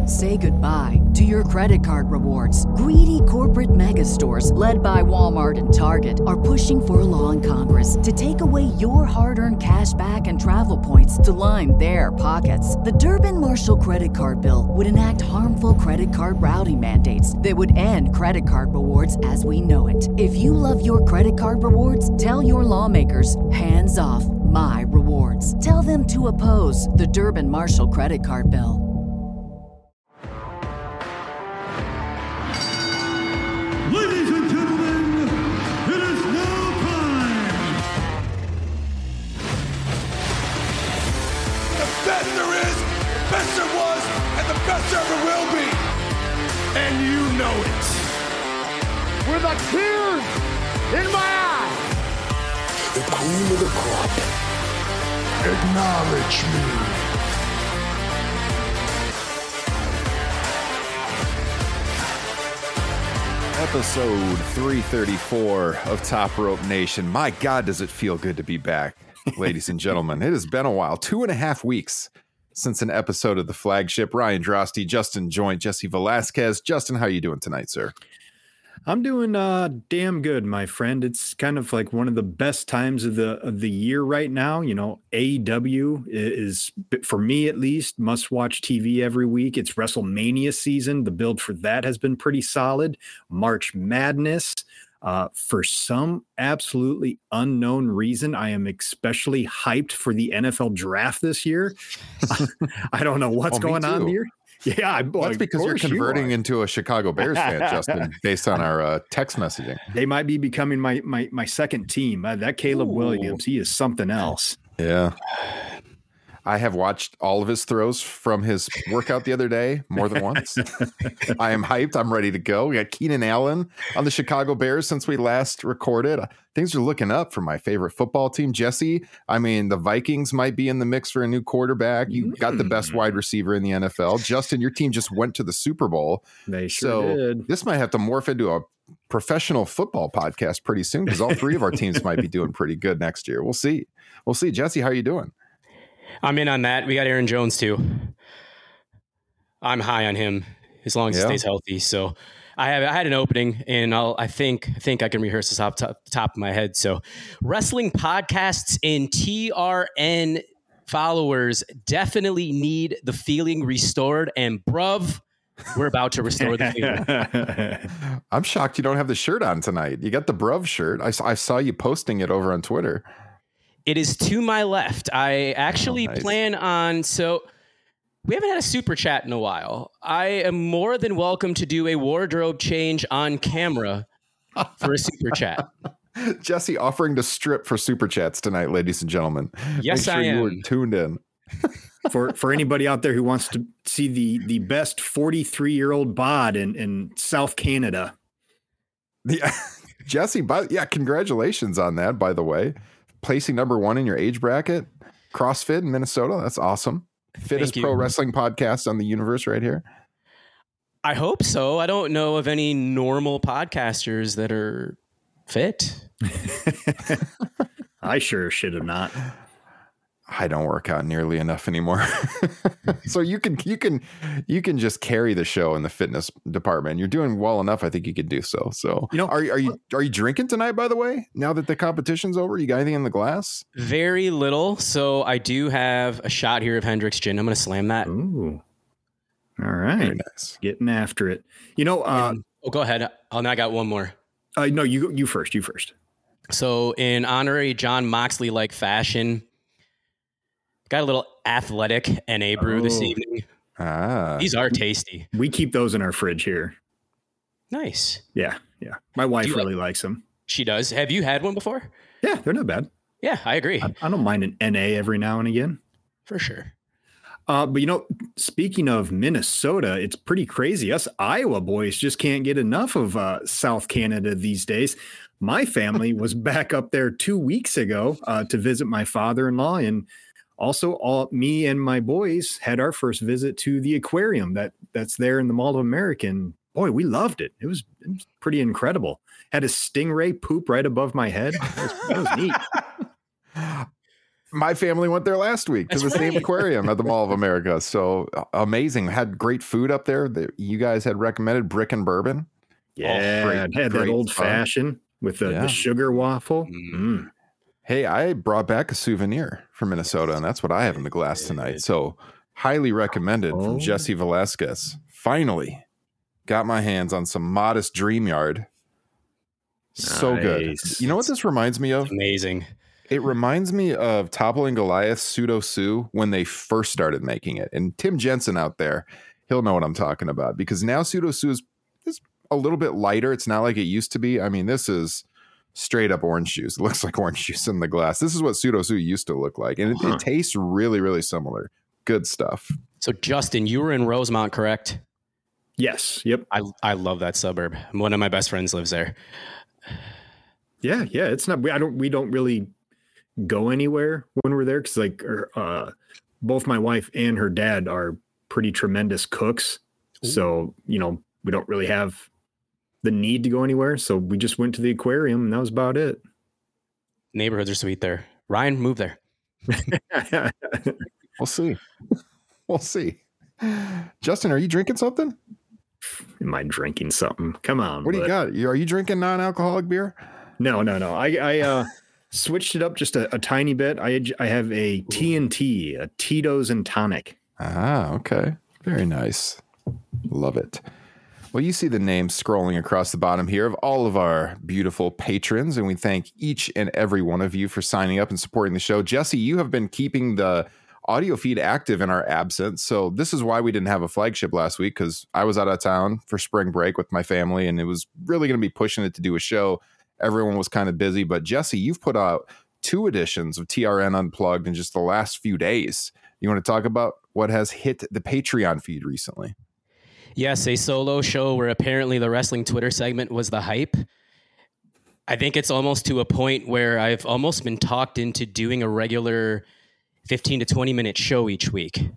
Say goodbye to your credit card rewards. Greedy corporate mega stores, led by Walmart and Target, are pushing for a law in Congress to take away your hard-earned cash back and travel points to line their pockets. The Durbin-Marshall credit card bill would enact harmful credit card routing mandates that would end credit card rewards as we know it. If you love your credit card rewards, tell your lawmakers, hands off my rewards. Tell them to oppose the Durbin-Marshall credit card bill. Ladies and gentlemen, it is now time. The best there is, the best there was, and the best there ever will be. And you know it. With a tear in my eye. The cream of the crop. Acknowledge me. Episode 334 of Top Rope Nation. My God, does it feel good to be back, ladies and gentlemen. It has been a while, 2.5 weeks since an episode of the flagship. Ryan Drosty, Justin Joint, Jesse Velasquez. Justin, how are you doing tonight, sir? I'm doing damn good, my friend. It's kind of like one of the best times of the year right now. You know, AEW is, for me at least, must-watch TV every week. It's WrestleMania season. The build for that has been pretty solid. March Madness. For some absolutely unknown reason, I am especially hyped for the NFL draft this year. I don't know what's going on here. Yeah, that's because you're converting into a Chicago Bears fan, Justin, based on our text messaging. They might be becoming my second team. That Caleb Williams, he is something else. Yeah. I have watched all of his throws from his workout the other day more than once. I am hyped. I'm ready to go. We got Keenan Allen on the Chicago Bears since we last recorded. Things are looking up for my favorite football team. Jesse, I mean, the Vikings might be in the mix for a new quarterback. You got the best wide receiver in the NFL. Justin, your team just went to the Super Bowl. They sure did. This might have to morph into a professional football podcast pretty soon because all three of our teams might be doing pretty good next year. We'll see. Jesse, how are you doing? I'm in on that. We got Aaron Jones too. I'm high on him as long as he stays healthy. So I had an opening, and I think I can rehearse this off the top of my head. So wrestling podcasts and TRN followers definitely need the feeling restored. And bruv, we're about to restore the feeling. I'm shocked you don't have the shirt on tonight. You got the bruv shirt. I saw you posting it over on Twitter. It is to my left. I actually plan on, so we haven't had a super chat in a while. I am more than welcome to do a wardrobe change on camera for a super chat. Jesse offering to strip for super chats tonight, ladies and gentlemen. Yes, Make sure I am. You were tuned in. For anybody out there who wants to see the best 43-year-old bod in South Canada. Yeah, Jesse, congratulations on that, by the way. Placing number 1 in your age bracket, CrossFit in Minnesota. That's awesome. Fittest pro wrestling podcast on the universe right here. I hope so. I don't know of any normal podcasters that are fit. I sure should have not. I don't work out nearly enough anymore. So you can just carry the show in the fitness department. You're doing well enough. I think you could do so. So, you know, are you drinking tonight, by the way, now that the competition's over? You got anything in the glass? Very little. So I do have a shot here of Hendrick's gin. I'm going to slam that. Ooh. All right. Very nice. Getting after it. You know, go ahead. I got one more. No, you first. So in honorary John Moxley-like fashion, got a little athletic NA brew this evening. These are tasty. We keep those in our fridge here. Nice. Yeah. My wife really likes them. She does. Have you had one before? Yeah, they're not bad. Yeah, I agree. I don't mind an NA every now and again. For sure. But, you know, speaking of Minnesota, it's pretty crazy. Us Iowa boys just can't get enough of South Canada these days. My family was back up there 2 weeks ago to visit my father-in-law, and also me and my boys had our first visit to the aquarium that's there in the Mall of America. And boy, we loved it. It was pretty incredible. Had a stingray poop right above my head. That was neat. My family went there last week to the same aquarium at the Mall of America. So amazing. Had great food up there that you guys had recommended, Brick and Bourbon. Yeah, had that old fashioned with the sugar waffle. Mm. Hey, I brought back a souvenir from Minnesota, and that's what I have in the glass tonight. So highly recommended from Jesse Velasquez. Finally got my hands on some Modest Dream Yard. So good. You know what this reminds me of? Amazing. It reminds me of Toppling Goliath Pseudo Sue when they first started making it. And Tim Jensen out there, he'll know what I'm talking about, because now Pseudo Sue is a little bit lighter. It's not like it used to be. I mean, this is straight up orange juice. It looks like orange juice in the glass. This is what Pseudo Sue used to look like. And it tastes really, really similar. Good stuff. So Justin, you were in Rosemont, correct? Yes. Yep. I love that suburb. One of my best friends lives there. Yeah. It's not, we don't really go anywhere when we're there, because like both my wife and her dad are pretty tremendous cooks. Ooh. So we don't really have the need to go anywhere, so we just went to the aquarium and that was about it. Neighborhoods are sweet there. Ryan, move there. We'll see. Justin, are you drinking something? Am I drinking something? Come on. What do you got? Are you drinking non-alcoholic beer? No. I switched it up just a tiny bit. I have a T&T, a Tito's and tonic. Ah, okay. Very nice. Love it. Well, you see the names scrolling across the bottom here of all of our beautiful patrons, and we thank each and every one of you for signing up and supporting the show. Jesse, you have been keeping the audio feed active in our absence, so this is why we didn't have a flagship last week, because I was out of town for spring break with my family, and it was really going to be pushing it to do a show. Everyone was kind of busy, but Jesse, you've put out 2 editions of TRN Unplugged in just the last few days. You want to talk about what has hit the Patreon feed recently? Yes, a solo show where apparently the wrestling Twitter segment was the hype. I think it's almost to a point where I've almost been talked into doing a regular 15 to 20 minute show each week.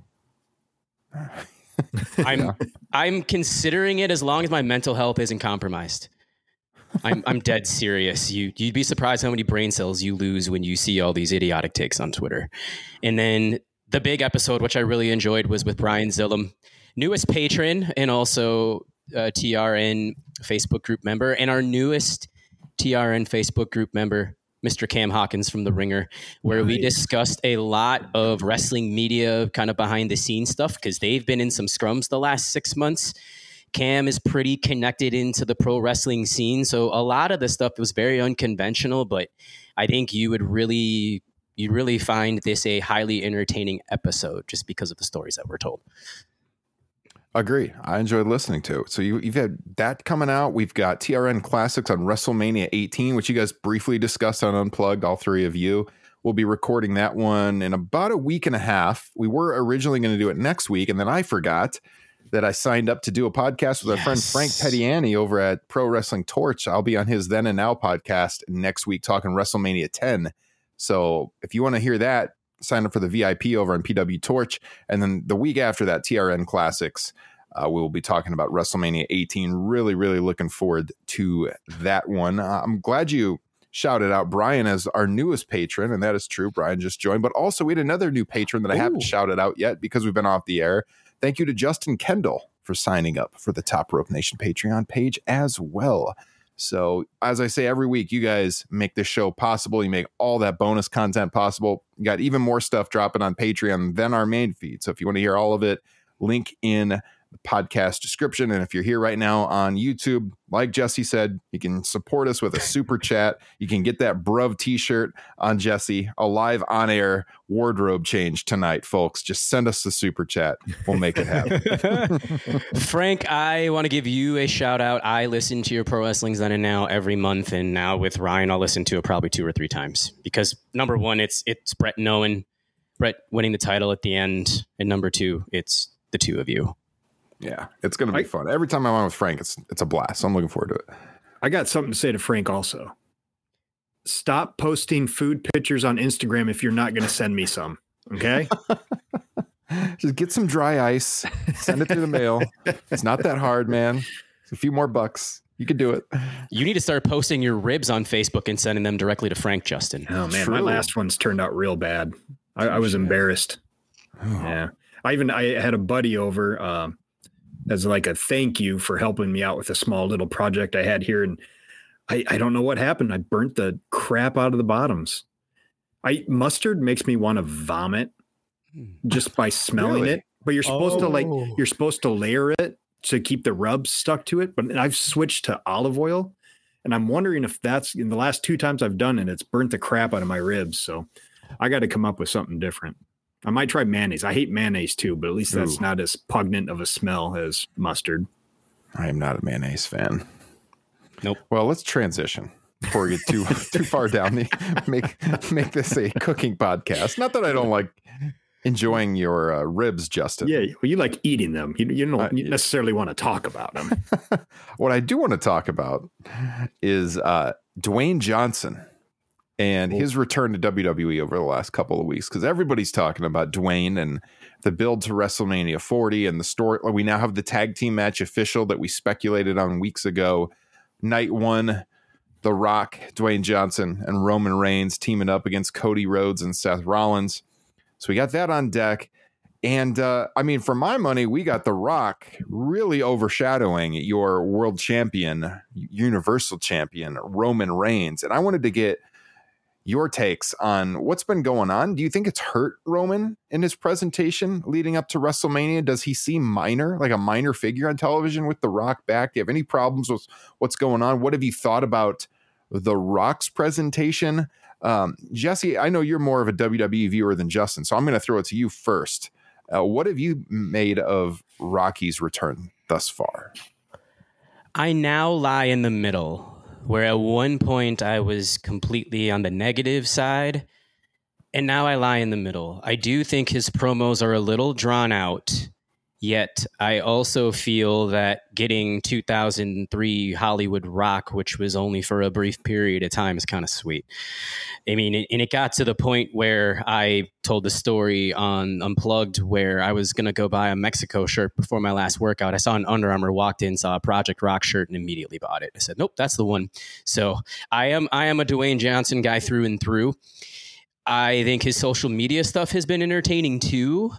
I'm considering it, as long as my mental health isn't compromised. I'm dead serious. You'd be surprised how many brain cells you lose when you see all these idiotic takes on Twitter. And then the big episode, which I really enjoyed, was with Brian Zillum, newest patron and also TRN Facebook group member, and our newest TRN Facebook group member, Mr. Cam Hawkins from The Ringer, where we discussed a lot of wrestling media kind of behind the scenes stuff, because they've been in some scrums the last 6 months. Cam is pretty connected into the pro wrestling scene, so a lot of the stuff was very unconventional, but I think you'd really find this a highly entertaining episode just because of the stories that were told. Agree. I enjoyed listening to it. So you've had that coming out. We've got TRN Classics on WrestleMania 18, which you guys briefly discussed on Unplugged, all 3 of you. We'll be recording that one in about a week and a half. We were originally going to do it next week, and then I forgot that I signed up to do a podcast with our friend Frank Pettiani over at Pro Wrestling Torch. I'll be on his Then and Now podcast next week talking WrestleMania 10. So if you want to hear that, sign up for the VIP over on PW Torch. And then the week after that, TRN Classics, we will be talking about WrestleMania 18. Really, really looking forward to that one. I'm glad you shouted out Brian as our newest patron, and that is true. Brian just joined, but also we had another new patron that I haven't shouted out yet because we've been off the air. Thank you to Justin Kendall for signing up for the Top Rope Nation Patreon page as well. So as I say every week, you guys make this show possible. You make all that bonus content possible. You got even more stuff dropping on Patreon than our main feed. So if you want to hear all of it, link in the podcast description. And if you're here right now on YouTube, like Jesse said, you can support us with a super chat. You can get that Bruv t-shirt on Jesse, a live on-air wardrobe change tonight, folks. Just send us the super chat. We'll make it happen. Frank, I want to give you a shout out. I listen to your Pro Wrestling's Then and Now every month. And now with Ryan, I'll listen to it probably 2 or 3 times, because number 1, it's Brett winning the title at the end. And number 2, it's the 2 of you. Yeah, it's going to be fun. Every time I'm on with Frank, it's a blast. So I'm looking forward to it. I got something to say to Frank also. Stop posting food pictures on Instagram if you're not going to send me some, okay? Just get some dry ice, send it through the mail. It's not that hard, man. It's a few more bucks. You could do it. You need to start posting your ribs on Facebook and sending them directly to Frank, Justin. Oh man, True. my last one's turned out real bad. I was embarrassed. Yeah. I had a buddy over as like a thank you for helping me out with a small little project I had here. And I don't know what happened. I burnt the crap out of the bottoms. Mustard makes me want to vomit just by smelling it. But you're supposed to layer it to keep the rubs stuck to it. But I've switched to olive oil, and I'm wondering if that's in the last 2 times I've done it, it's burnt the crap out of my ribs. So I got to come up with something different. I might try mayonnaise. I hate mayonnaise too, but at least that's not as pungent of a smell as mustard. I am not a mayonnaise fan. Nope. Well, let's transition before we get too far down. Make this a cooking podcast. Not that I don't like enjoying your ribs, Justin. Yeah, well, you like eating them. You don't necessarily want to talk about them. What I do want to talk about is Dwayne Johnson and his return to WWE over the last couple of weeks, because everybody's talking about Dwayne and the build to WrestleMania 40 and the story. We now have the tag team match official that we speculated on weeks ago. Night 1, The Rock, Dwayne Johnson, and Roman Reigns teaming up against Cody Rhodes and Seth Rollins. So we got that on deck. And I mean, for my money, we got The Rock really overshadowing your world champion, Universal champion, Roman Reigns. And I wanted to get your takes on what's been going on. Do you think it's hurt Roman in his presentation leading up to WrestleMania? Does he seem minor, like a minor figure on television with The Rock back? Do you have any problems with what's going on? What have you thought about The Rock's presentation? Jesse, I know you're more of a WWE viewer than Justin, so I'm going to throw it to you first. What have you made of Rocky's return thus far? I now lie in the middle, where at one point I was completely on the negative side, and now I lie in the middle. I do think his promos are a little drawn out, yet I also feel that getting 2003 Hollywood Rock, which was only for a brief period of time, is kind of sweet. I mean, and it got to the point where I told the story on Unplugged where I was going to go buy a Mexico shirt before my last workout. I saw an Under Armour, walked in, saw a Project Rock shirt, and immediately bought it. I said, nope, that's the one. So I am a Dwayne Johnson guy through and through. I think his social media stuff has been entertaining too.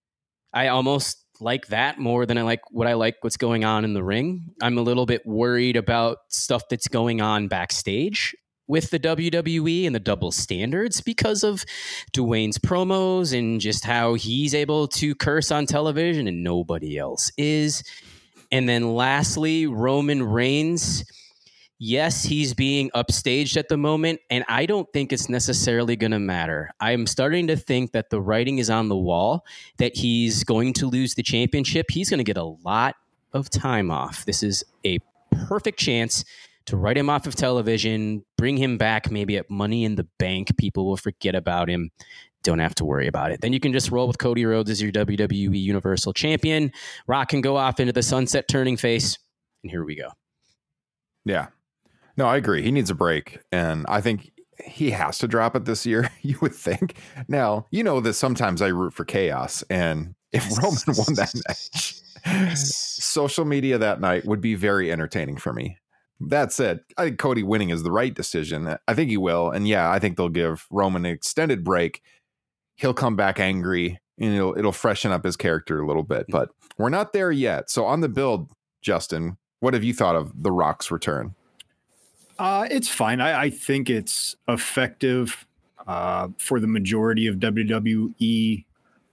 I almost like that more than what's going on in the ring. I'm a little bit worried about stuff that's going on backstage with the WWE and the double standards because of Dwayne's promos and just how he's able to curse on television and nobody else is. And then lastly, Roman Reigns. Yes, he's being upstaged at the moment, and I don't think it's necessarily going to matter. I'm starting to think that the writing is on the wall, that he's going to lose the championship. He's going to get a lot of time off. This is a perfect chance to write him off of television, bring him back maybe at Money in the Bank. People will forget about him. Don't have to worry about it. Then you can just roll with Cody Rhodes as your WWE Universal Champion. Rock can go off into the sunset turning face, and here we go. Yeah. No, I agree. He needs a break, and I think he has to drop it this year, you would think. Now, you know that sometimes I root for chaos, and if Roman won that match, social media that night would be very entertaining for me. That said, I think Cody winning is the right decision. I think he will, and yeah, I think they'll give Roman an extended break. He'll come back angry, and it'll freshen up his character a little bit, but we're not there yet. So on the build, Justin, what have you thought of The Rock's return? It's fine. I think it's effective for the majority of WWE,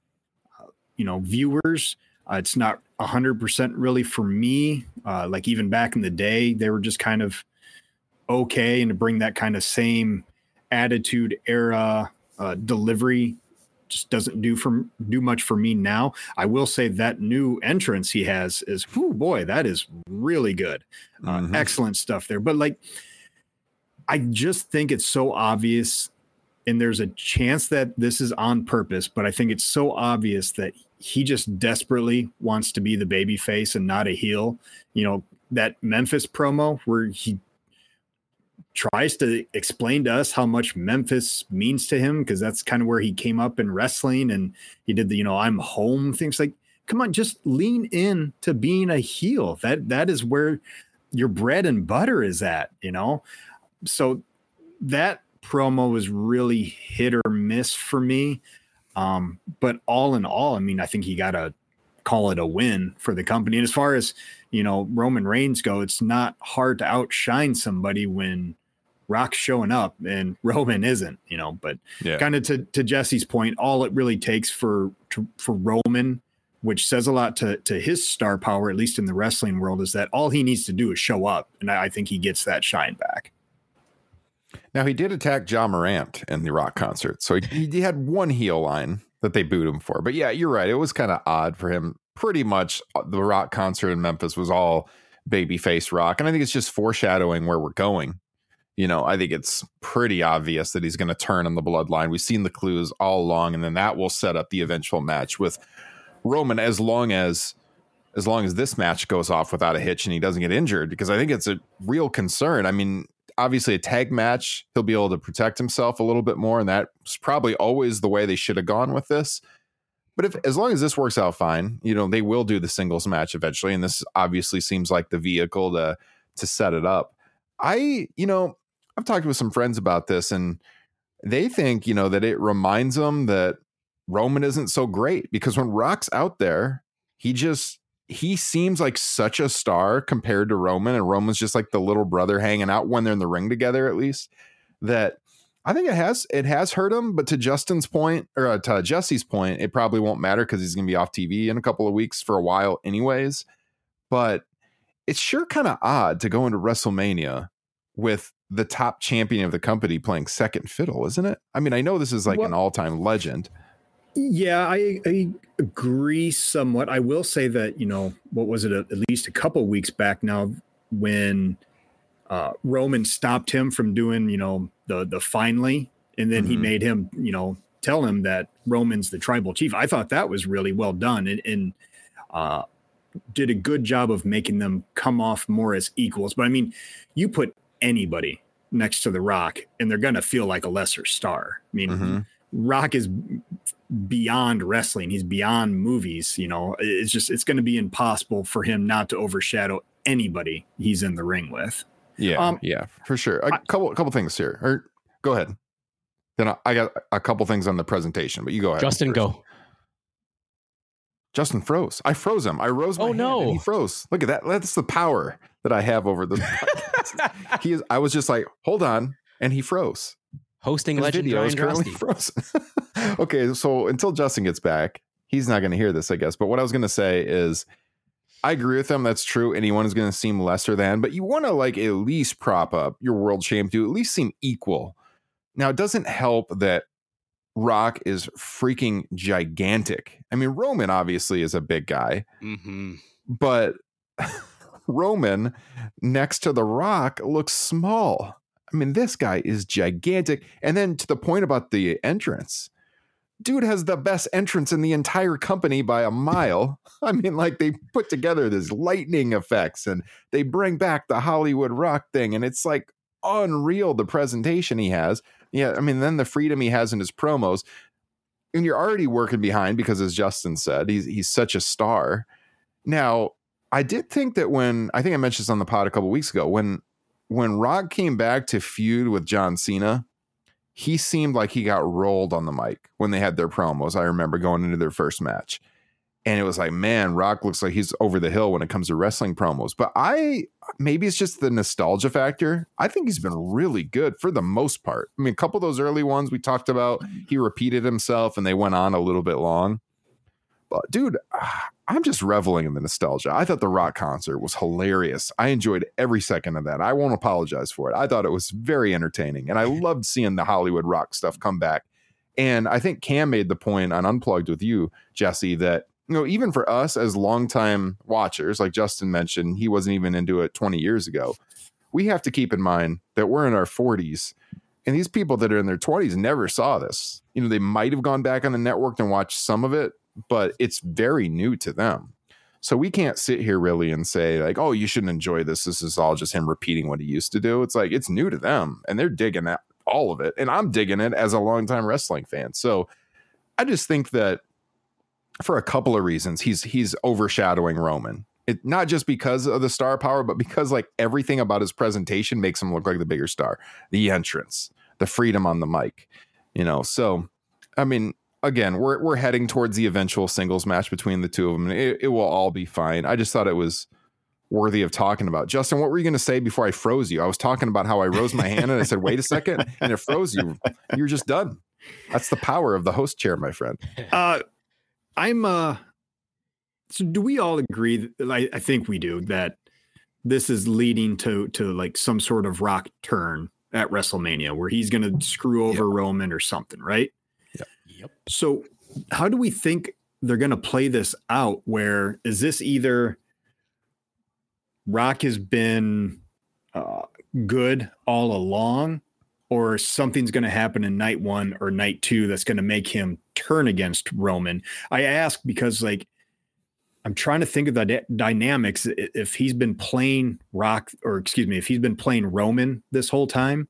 viewers. It's not 100% really for me. Like even back in the day, they were just kind of okay, and to bring that kind of same attitude era delivery just doesn't do much for me now. I will say that new entrance he has is, that is really good. Excellent stuff there. But I just think it's so obvious, and there's a chance that this is on purpose, but I think it's so obvious that he just desperately wants to be the baby face and not a heel. That Memphis promo where he tries to explain to us how much Memphis means to him, because that's kind of where he came up in wrestling, and he did the, I'm home things. Like, come on, just lean in to being a heel. That is where your bread and butter is at, you know? So that promo was really hit or miss for me. But all in all, I mean, I think you got to call it a win for the company. And as far as, you know, Roman Reigns go, it's not hard to outshine somebody when Rock's showing up and Roman isn't, you know, but kind of to Jesse's point, all it really takes for Roman, which says a lot to his star power, at least in the wrestling world, is that all he needs to do is show up. And I think he gets that shine back. Now, he did attack John Morant in the Rock concert. So he had one heel line that they booed him for. But yeah, you're right. It was kind of odd for him. Pretty much the Rock concert in Memphis was all babyface Rock. And I think it's just foreshadowing where we're going. You know, I think it's pretty obvious that he's going to turn on the bloodline. We've seen the clues all along. And then that will set up the eventual match with Roman as long as this match goes off without a hitch and he doesn't get injured, because I think it's a real concern. I mean, obviously a tag match, he'll be able to protect himself a little bit more. And that's probably always the way they should have gone with this. But as long as this works out fine, you know, they will do the singles match eventually. And this obviously seems like the vehicle to set it up. I've talked with some friends about this and they think, you know, that it reminds them that Roman isn't so great, because when Rock's out there, he seems like such a star compared to Roman, and Roman's just like the little brother hanging out when they're in the ring together, at least, that I think it has hurt him. But to Justin's point, or to Jesse's point, it probably won't matter because he's going to be off TV in a couple of weeks for a while anyways. But it's sure kind of odd to go into WrestleMania with the top champion of the company playing second fiddle, isn't it? I mean, I know this is like an all-time legend. Yeah, I agree somewhat. I will say that, you know, what was it, at least a couple weeks back now, when Roman stopped him from doing, you know, the finally, and then he made him, you know, tell him that Roman's the tribal chief. I thought that was really well done and did a good job of making them come off more as equals. But I mean, you put anybody next to The Rock and they're going to feel like a lesser star. I mean, Rock is beyond wrestling. He's beyond movies. You know, it's going to be impossible for him not to overshadow anybody he's in the ring with. Yeah. For sure. A couple things here. Or go ahead. Then I got a couple things on the presentation, but you go ahead. Justin, go. Justin froze. I froze him. I rose my hand and he froze. Look at that. That's the power that I have over the podcast. I was just like, hold on. And he froze. Hosting His legend video is Brian currently Drosty. frozen. Okay, so until Justin gets back, he's not going to hear this, I guess. But what I was going to say is, I agree with him. That's true. Anyone is going to seem lesser than, but you want to like at least prop up your world champ to at least seem equal. Now, it doesn't help that Rock is freaking gigantic. I mean, Roman obviously is a big guy, but Roman next to The Rock looks small. I mean, this guy is gigantic. And then to the point about the entrance, dude has the best entrance in the entire company by a mile. I mean, like, they put together this lightning effects and they bring back the Hollywood Rock thing. And it's like unreal, the presentation he has. Yeah. I mean, then the freedom he has in his promos, and you're already working behind because, as Justin said, he's such a star. Now, I did think that I think I mentioned this on the pod a couple weeks ago, when Rock came back to feud with John Cena, he seemed like he got rolled on the mic when they had their promos. I remember going into their first match. And it was like, man, Rock looks like he's over the hill when it comes to wrestling promos. But maybe it's just the nostalgia factor. I think he's been really good for the most part. I mean, a couple of those early ones we talked about, he repeated himself and they went on a little bit long. But dude, I'm just reveling in the nostalgia. I thought the Rock concert was hilarious. I enjoyed every second of that. I won't apologize for it. I thought it was very entertaining. And I loved seeing the Hollywood Rock stuff come back. And I think Cam made the point on Unplugged with you, Jesse, that, you know, even for us as longtime watchers, like Justin mentioned, he wasn't even into it 20 years ago. We have to keep in mind that we're in our 40s. And these people that are in their 20s never saw this. You know, they might have gone back on the network and watched some of it, but it's very new to them. So we can't sit here really and say like, oh, you shouldn't enjoy this. This is all just him repeating what he used to do. It's like, it's new to them and they're digging all of it. And I'm digging it as a longtime wrestling fan. So I just think that for a couple of reasons, he's overshadowing Roman. It not just because of the star power, but because like everything about his presentation makes him look like the bigger star. The entrance, the freedom on the mic, So, I mean, again, we're heading towards the eventual singles match between the two of them. It will all be fine. I just thought it was worthy of talking about. Justin, what were you going to say before I froze you? I was talking about how I rose my hand and I said, wait a second, and it froze you. You're just done. That's the power of the host chair, my friend. So do we all agree? I think we do, that this is leading to like some sort of Rock turn at WrestleMania where he's going to screw over Roman or something, right? Yep. So how do we think they're going to play this out? Where is this either Rock has been good all along, or something's going to happen in night 1 or night 2 that's going to make him turn against Roman? I ask because like, I'm trying to think of the dynamics. If he's been playing if he's been playing Roman this whole time,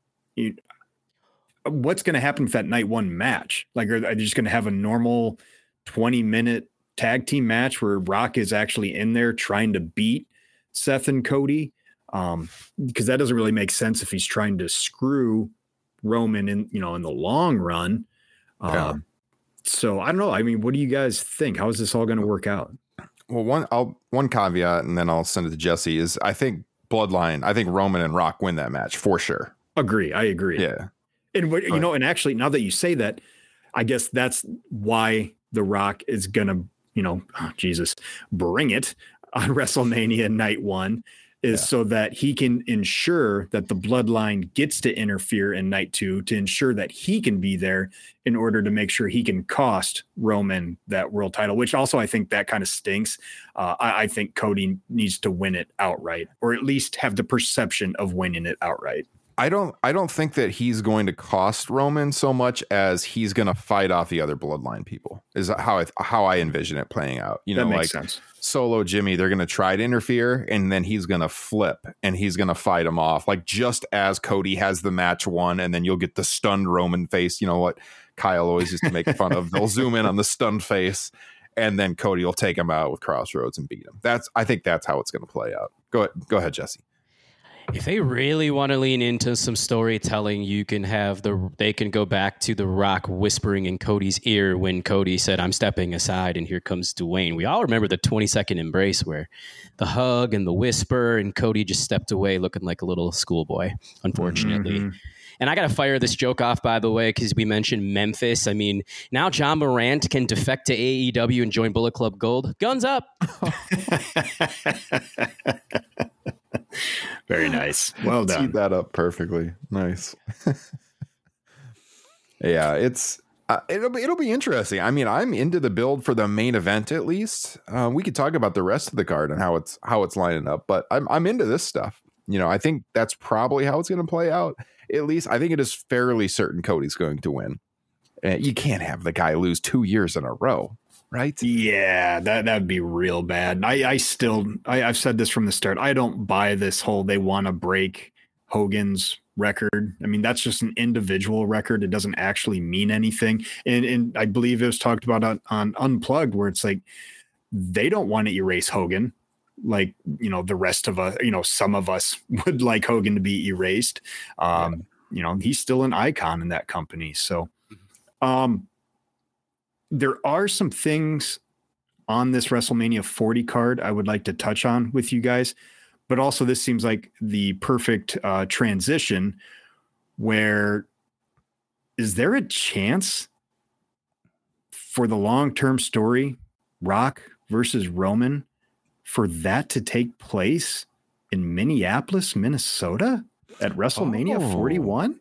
what's going to happen with that night 1 match? Like, are they just going to have a normal 20-minute tag team match where Rock is actually in there trying to beat Seth and Cody? Because that doesn't really make sense if he's trying to screw Roman in the long run. So I don't know. I mean, what do you guys think? How is this all going to work out? Well, one caveat, and then I'll send it to Jesse, is I think Roman and Rock win that match for sure. I agree. Yeah. And and actually, now that you say that, I guess that's why The Rock is going to, bring it on WrestleMania night 1, is so that he can ensure that the bloodline gets to interfere in night 2 to ensure that he can be there in order to make sure he can cost Roman that world title, which also I think that kind of stinks. I think Cody needs to win it outright, or at least have the perception of winning it outright. I don't think that he's going to cost Roman so much as he's going to fight off the other bloodline people, is how I envision it playing out. That makes sense. Solo Jimmy, they're going to try to interfere, and then he's going to flip and he's going to fight him off. Like, just as Cody has the match won, and then you'll get the stunned Roman face. You know what Kyle always used to make fun of. They'll zoom in on the stunned face, and then Cody will take him out with Crossroads and beat him. I think that's how it's going to play out. Go ahead, Jesse. If they really want to lean into some storytelling, they can go back to The Rock whispering in Cody's ear when Cody said, "I'm stepping aside and here comes Dwayne." We all remember the 20-second embrace where the hug and the whisper, and Cody just stepped away looking like a little schoolboy, unfortunately. Mm-hmm. And I got to fire this joke off, by the way, because we mentioned Memphis. I mean, now John Morant can defect to AEW and join Bullet Club Gold. Guns up. Very nice. Well done. Teed that up perfectly. Nice. Yeah, it'll be interesting. I mean, I'm into the build for the main event at least. We could talk about the rest of the card and how it's lining up, but I'm into this stuff. I think that's probably how it's going to play out. At least I think it is fairly certain Cody's going to win. You can't have the guy lose 2 years in a row. Right? Yeah, that'd be real bad. I've said this from the start. I don't buy this whole they want to break Hogan's record. I mean, that's just an individual record. It doesn't actually mean anything. And I believe it was talked about on Unplugged, where it's like they don't want to erase Hogan. Like, the rest of us, some of us would like Hogan to be erased. He's still an icon in that company. So, there are some things on this WrestleMania 40 card I would like to touch on with you guys, but also this seems like the perfect transition where, is there a chance for the long-term story, Rock versus Roman, for that to take place in Minneapolis, Minnesota at WrestleMania 41?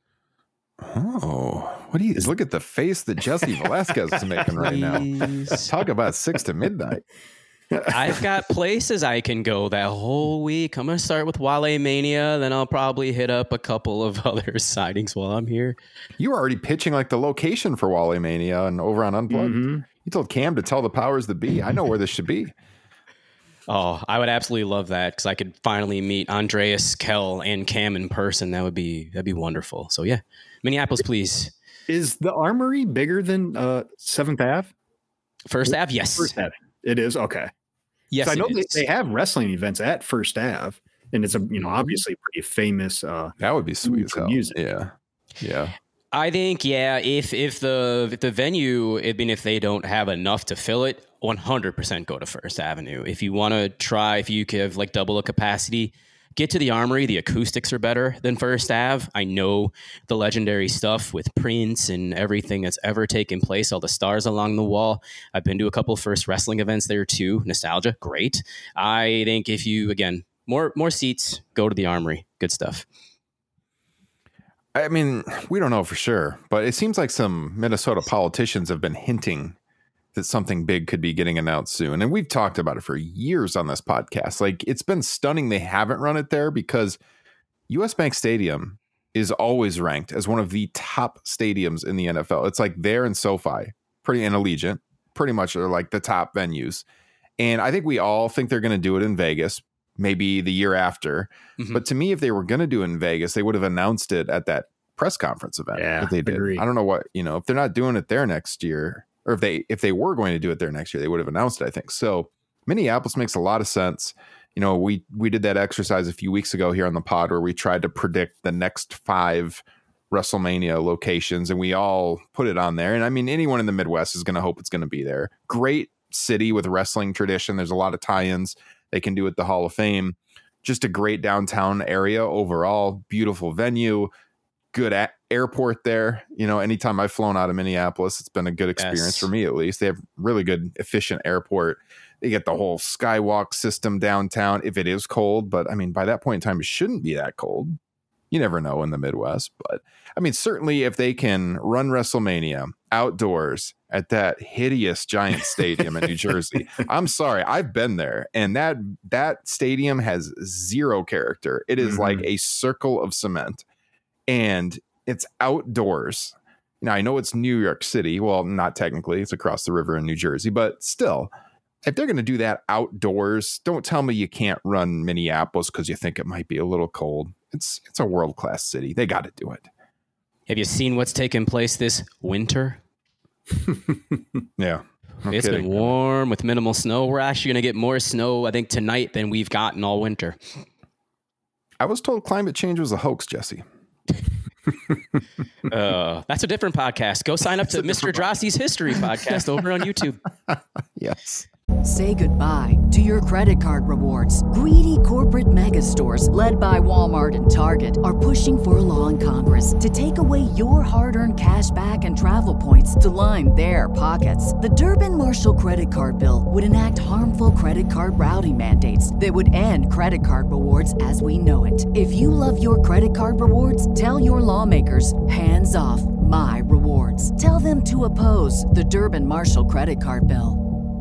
Oh, look at the face that Jesse Velasquez is making right now. Talk about 6 to midnight. I've got places I can go that whole week. I'm going to start with Wale Mania, then I'll probably hit up a couple of other sightings while I'm here. You were already pitching like the location for Wale Mania and over on Unplugged. Mm-hmm. You told Cam to tell the powers that be. I know where this should be. Oh, I would absolutely love that because I could finally meet Andreas, Kel, and Cam in person. That'd be wonderful. So yeah, Minneapolis, please. Is the Armory bigger than 7th Ave? First Ave, yes. First Ave. It is? Okay. Yes, So I know it is. they have wrestling events at First Ave, and it's obviously pretty famous. That would be sweet as hell. Music. Yeah. I think, if the venue, I mean, if they don't have enough to fill it, 100% go to First Avenue. If you want to try, if you have like double the capacity, get to the Armory. The acoustics are better than First Ave. I know the legendary stuff with Prince and everything that's ever taken place, all the stars along the wall. I've been to a couple first wrestling events there too. Nostalgia, great. I think if you, again, more seats, go to the Armory. Good stuff. I mean, we don't know for sure, but it seems like some Minnesota politicians have been hinting that something big could be getting announced soon. And we've talked about it for years on this podcast. Like, it's been stunning they haven't run it there, because US Bank Stadium is always ranked as one of the top stadiums in the NFL. It's like there and SoFi, and Allegiant, pretty much are like the top venues. And I think we all think they're going to do it in Vegas, maybe the year after. Mm-hmm. But to me, if they were going to do it in Vegas, they would have announced it at that press conference event that they did. Agreed. I don't know what, if they're not doing it there next year, or if they were going to do it there next year, they would have announced it, I think. So Minneapolis makes a lot of sense. We did that exercise a few weeks ago here on the pod where we tried to predict the next 5 WrestleMania locations, and we all put it on there. And I mean, anyone in the Midwest is going to hope it's going to be there. Great city with wrestling tradition. There's a lot of tie-ins they can do at the Hall of Fame. Just a great downtown area overall. Beautiful venue. Good airport there. Anytime I've flown out of Minneapolis, it's been a good experience for me, at least. They have really good, efficient airport. They get the whole skywalk system downtown if it is cold. But I mean, by that point in time, it shouldn't be that cold. You never know in the Midwest. But I mean, certainly if they can run WrestleMania outdoors at that hideous giant stadium in New Jersey, I'm sorry, I've been there. And that stadium has zero character. It is like a circle of cement. And it's outdoors. Now, I know it's New York City. Well, not technically. It's across the river in New Jersey. But still, if they're going to do that outdoors, don't tell me you can't run Minneapolis because you think it might be a little cold. It's a world-class city. They got to do it. Have you seen what's taken place this winter? Yeah. It's been warm with minimal snow. We're actually going to get more snow, I think, tonight than we've gotten all winter. I was told climate change was a hoax, Jesse. That's a different podcast. Go sign up to Mr. Drosty's History podcast over on YouTube. Yes. Say goodbye to your credit card rewards. Greedy corporate mega stores, led by Walmart and Target, are pushing for a law in Congress to take away your hard-earned cash back and travel points to line their pockets. The Durbin-Marshall credit card bill would enact harmful credit card routing mandates that would end credit card rewards as we know it. If you love your credit card rewards, tell your lawmakers, hands off my rewards. Tell them to oppose the Durbin-Marshall credit card bill.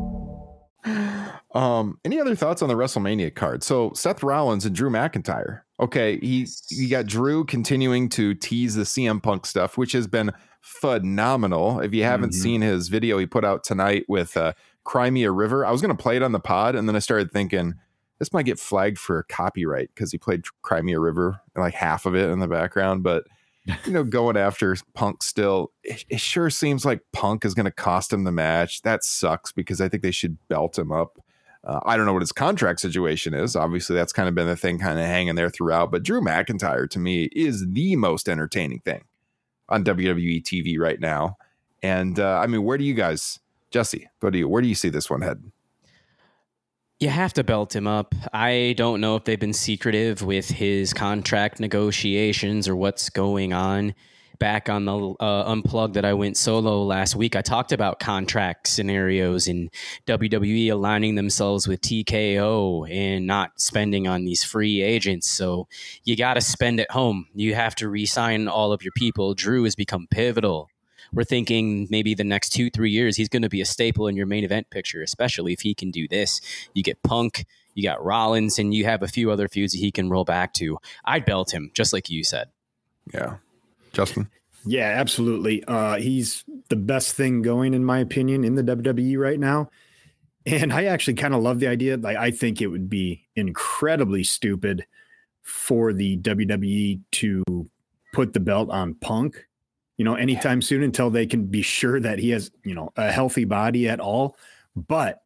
Any other thoughts on the WrestleMania card? So Seth Rollins and Drew McIntyre. Okay, he got Drew continuing to tease the CM Punk stuff, which has been phenomenal. If you haven't seen his video he put out tonight with Cry Me a River, I was going to play it on the pod, and then I started thinking this might get flagged for copyright because he played Cry Me a River, like half of it in the background. But going after Punk still, it sure seems like Punk is going to cost him the match. That sucks because I think they should belt him up. I don't know what his contract situation is. Obviously, that's kind of been the thing kind of hanging there throughout. But Drew McIntyre, to me, is the most entertaining thing on WWE TV right now. And I mean, where do you guys, Jesse, where do you see this one heading? You have to belt him up. I don't know if they've been secretive with his contract negotiations or what's going on. Back on the Unplugged that I went solo last week, I talked about contract scenarios in WWE aligning themselves with TKO and not spending on these free agents. So you got to spend at home. You have to re-sign all of your people. Drew has become pivotal. We're thinking maybe the next 2-3 years, he's going to be a staple in your main event picture, especially if he can do this. You get Punk, you got Rollins, and you have a few other feuds that he can roll back to. I'd belt him, just like you said. Yeah. Justin? Yeah, absolutely. He's the best thing going, in my opinion, in the WWE right now. And I actually kind of love the idea. Like, I think it would be incredibly stupid for the WWE to put the belt on Punk, anytime soon until they can be sure that he has, a healthy body at all. But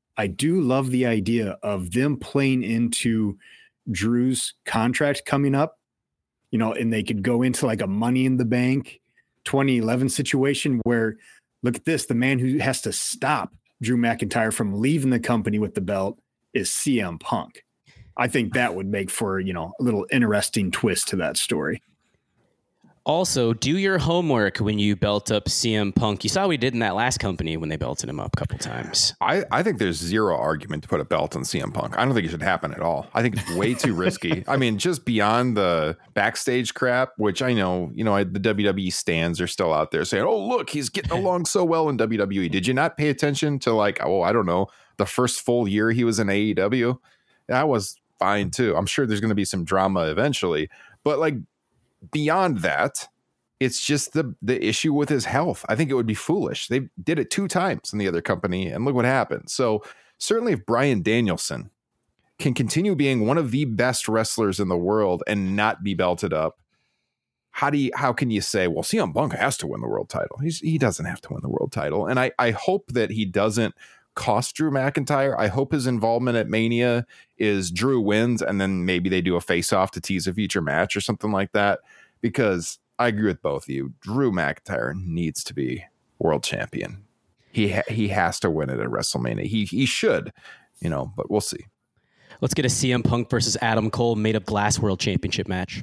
I do love the idea of them playing into Drew's contract coming up, and they could go into like a Money in the Bank 2011 situation where, look at this, the man who has to stop Drew McIntyre from leaving the company with the belt is CM Punk. I think that would make for, a little interesting twist to that story. Also, do your homework when you belt up CM Punk. You saw what he did in that last company when they belted him up a couple times. I think there's zero argument to put a belt on CM Punk. I don't think it should happen at all. I think it's way too risky. I mean, just beyond the backstage crap, which I know, the WWE stands are still out there saying, oh, look, he's getting along so well in WWE. Did you not pay attention to I don't know, the first full year he was in AEW? That was fine too. I'm sure there's going to be some drama eventually, but beyond that, it's just the issue with his health. I think it would be foolish. They did it 2 times in the other company, and look what happened. So certainly if Bryan Danielson can continue being one of the best wrestlers in the world and not be belted up, how can you say, well, CM Punk has to win the world title? He doesn't have to win the world title. And I hope that he doesn't cost Drew McIntyre. I hope his involvement at Mania is Drew wins and then maybe they do a face-off to tease a future match or something like that, because I agree with both of you. Drew McIntyre needs to be world champion. He has to win it at WrestleMania. He should, but we'll see. Let's get a CM Punk versus Adam Cole made of glass world championship match.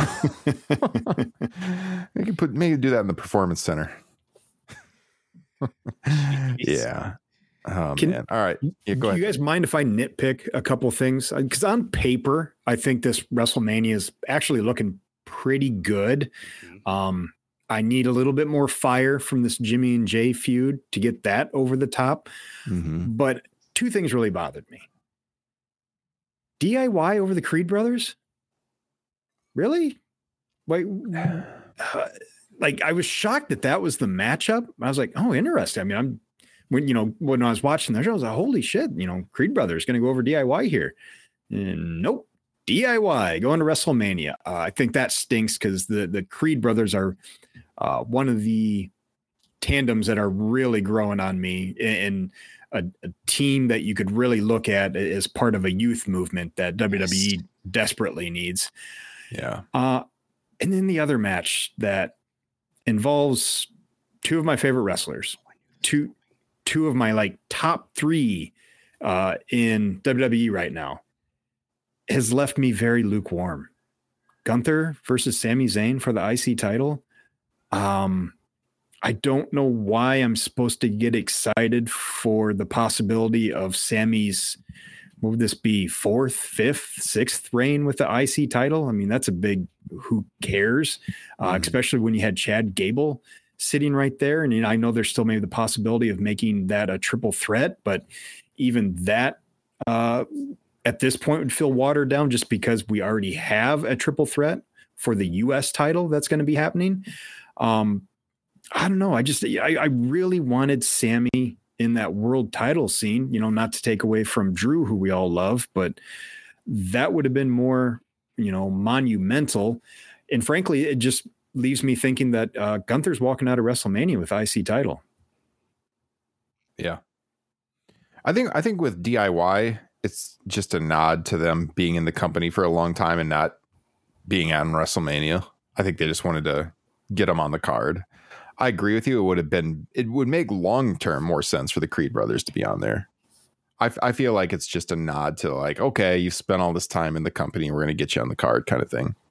Maybe do that in the Performance Center. Yeah. Oh, man. All right. Yeah, go ahead. Do you guys mind if I nitpick a couple things? Because on paper, I think this WrestleMania is actually looking pretty good. I need a little bit more fire from this Jimmy and Jay feud to get that over the top. Mm-hmm. But 2 things really bothered me. DIY over the Creed brothers? Really? I was shocked that was the matchup. I was like, oh, interesting. I mean, when I was watching the show, I was like, holy shit, Creed brothers going to go over DIY here. And nope. DIY going to WrestleMania. I think that stinks because the Creed brothers are one of the tandems that are really growing on me, and a team that you could really look at as part of a youth movement that WWE desperately needs. Yeah. And then the other match that involves 2 of my favorite wrestlers, two of my top 3 in WWE right now, has left me very lukewarm. Gunther versus Sami Zayn for the IC title. I don't know why I'm supposed to get excited for the possibility of Sami's, what would this be, 4th, 5th, 6th reign with the IC title? I mean, that's a big who cares, especially when you had Chad Gable sitting right there. And I know there's still maybe the possibility of making that a triple threat, but even that at this point would feel watered down just because we already have a triple threat for the US title that's going to be happening. I don't know. I really wanted Sami in that world title scene, not to take away from Drew, who we all love, but that would have been more, monumental. And frankly, it just leaves me thinking that Gunther's walking out of WrestleMania with IC title. Yeah. I think with DIY, it's just a nod to them being in the company for a long time and not being on WrestleMania. I think they just wanted to get them on the card. I agree with you. It would make long-term more sense for the Creed brothers to be on there. I feel like it's just a nod to okay, you've spent all this time in the company, we're going to get you on the card kind of thing.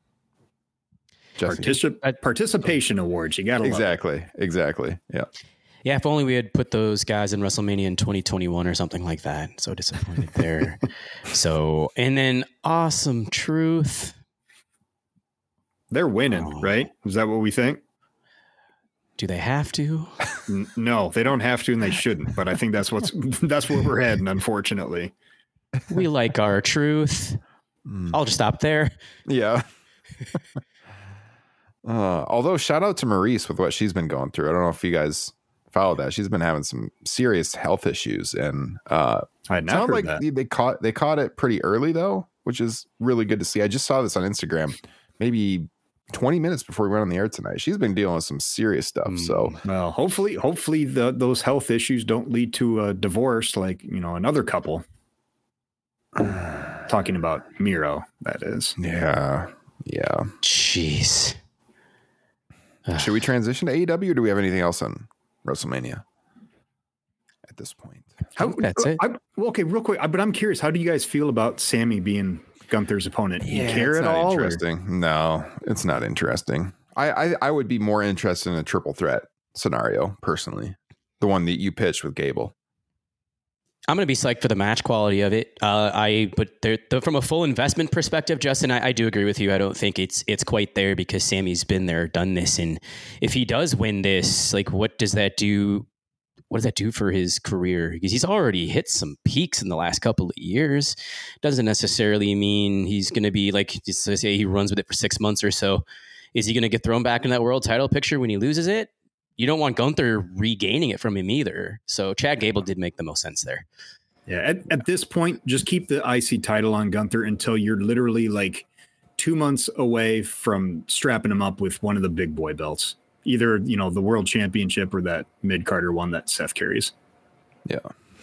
Participation awards. You got to Exactly. Yeah. Yeah. If only we had put those guys in WrestleMania in 2021 or something like that. So disappointed there. And then Awesome Truth. They're winning, right? Is that what we think? Do they have to? No, they don't have to, and they shouldn't. But I think that's where we're heading, unfortunately. We like our truth. I'll just stop there. Yeah. Although shout out to Maurice with what she's been going through. I don't know if you guys follow that. She's been having some serious health issues, and I had not heard that. They caught it pretty early though, which is really good to see. I just saw this on Instagram maybe 20 minutes before we went on the air tonight. She's been dealing with some serious stuff. So, well, hopefully those health issues don't lead to a divorce, like, another couple. Talking about Miro, that is. Yeah. Jeez. Should we transition to AEW, or do we have anything else on WrestleMania at this point? That's it. Okay, real quick, but I'm curious, how do you guys feel about Sammy being Gunther's opponent? You care it's at not all? Interesting? No, it's not interesting. I would be more interested in a triple threat scenario personally, the one that you pitched with Gable. I'm going to be psyched for the match quality of it. But from a full investment perspective, Justin, I do agree with you. I don't think it's quite there because Sammy's been there, done this. And if he does win this, like, what does that do? What does that do for his career? Because he's already hit some peaks in the last couple of years. Doesn't necessarily mean he's going to be like, just to say he runs with it for 6 months or so. Is he going to get thrown back in that world title picture when he loses it? You don't want Gunther regaining it from him either. So Chad Gable did make the most sense there. Yeah, at this point, just keep the IC title on Gunther until you're literally like 2 months away from strapping him up with one of the big boy belts. Either, the world championship or that mid-Carter one that Seth carries. Yeah.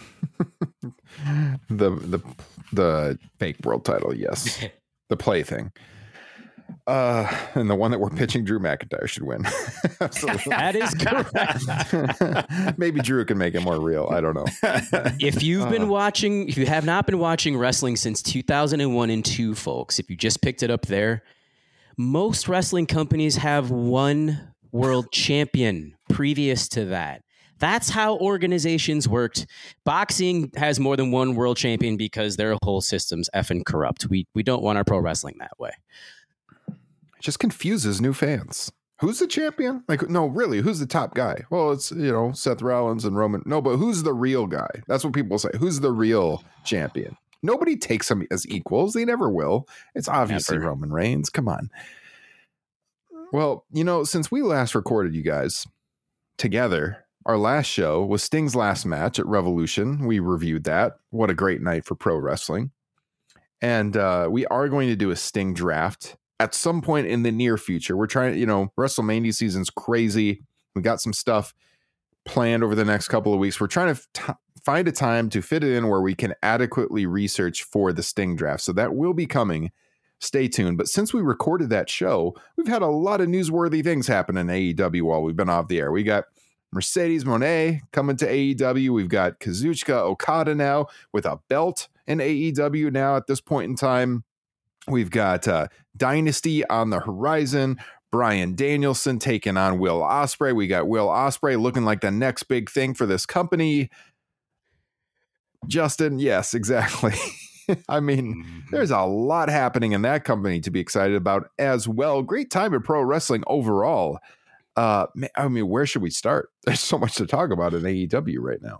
the fake world title, yes. The play thing. And the one that we're pitching Drew McIntyre should win. Absolutely. That is correct. Maybe Drew can make it more real. I don't know. If you have not been watching wrestling since 2001 and 2, folks, if you just picked it up there, most wrestling companies have one world champion previous to that. That's how organizations worked. Boxing has more than one world champion because their whole system's effing corrupt. We don't want our pro wrestling that way. It just confuses new fans. Who's the champion? Like, no, really, who's the top guy? Well, it's, Seth Rollins and Roman. No, but who's the real guy? That's what people say. Who's the real champion? Nobody takes them as equals. They never will. It's obviously Never. Roman Reigns. Come on. Well, since we last recorded you guys together, our last show was Sting's last match at Revolution. We reviewed that. What a great night for pro wrestling. And we are going to do a Sting draft at some point in the near future. We're trying, WrestleMania season's crazy. We got some stuff planned over the next couple of weeks. We're trying to find a time to fit it in where we can adequately research for the Sting draft. So that will be coming. Stay tuned. But since we recorded that show, we've had a lot of newsworthy things happen in AEW while we've been off the air. We got Mercedes Moné coming to AEW. We've got Kazuchika Okada now with a belt in AEW now at this point in time. We've got Dynasty on the horizon. Bryan Danielson taking on Will Ospreay. We got Will Ospreay looking like the next big thing for this company. Justin, yes, exactly. I mean, there's a lot happening in that company to be excited about as well. Great time in pro wrestling overall. I mean, where should we start? There's so much to talk about in AEW right now.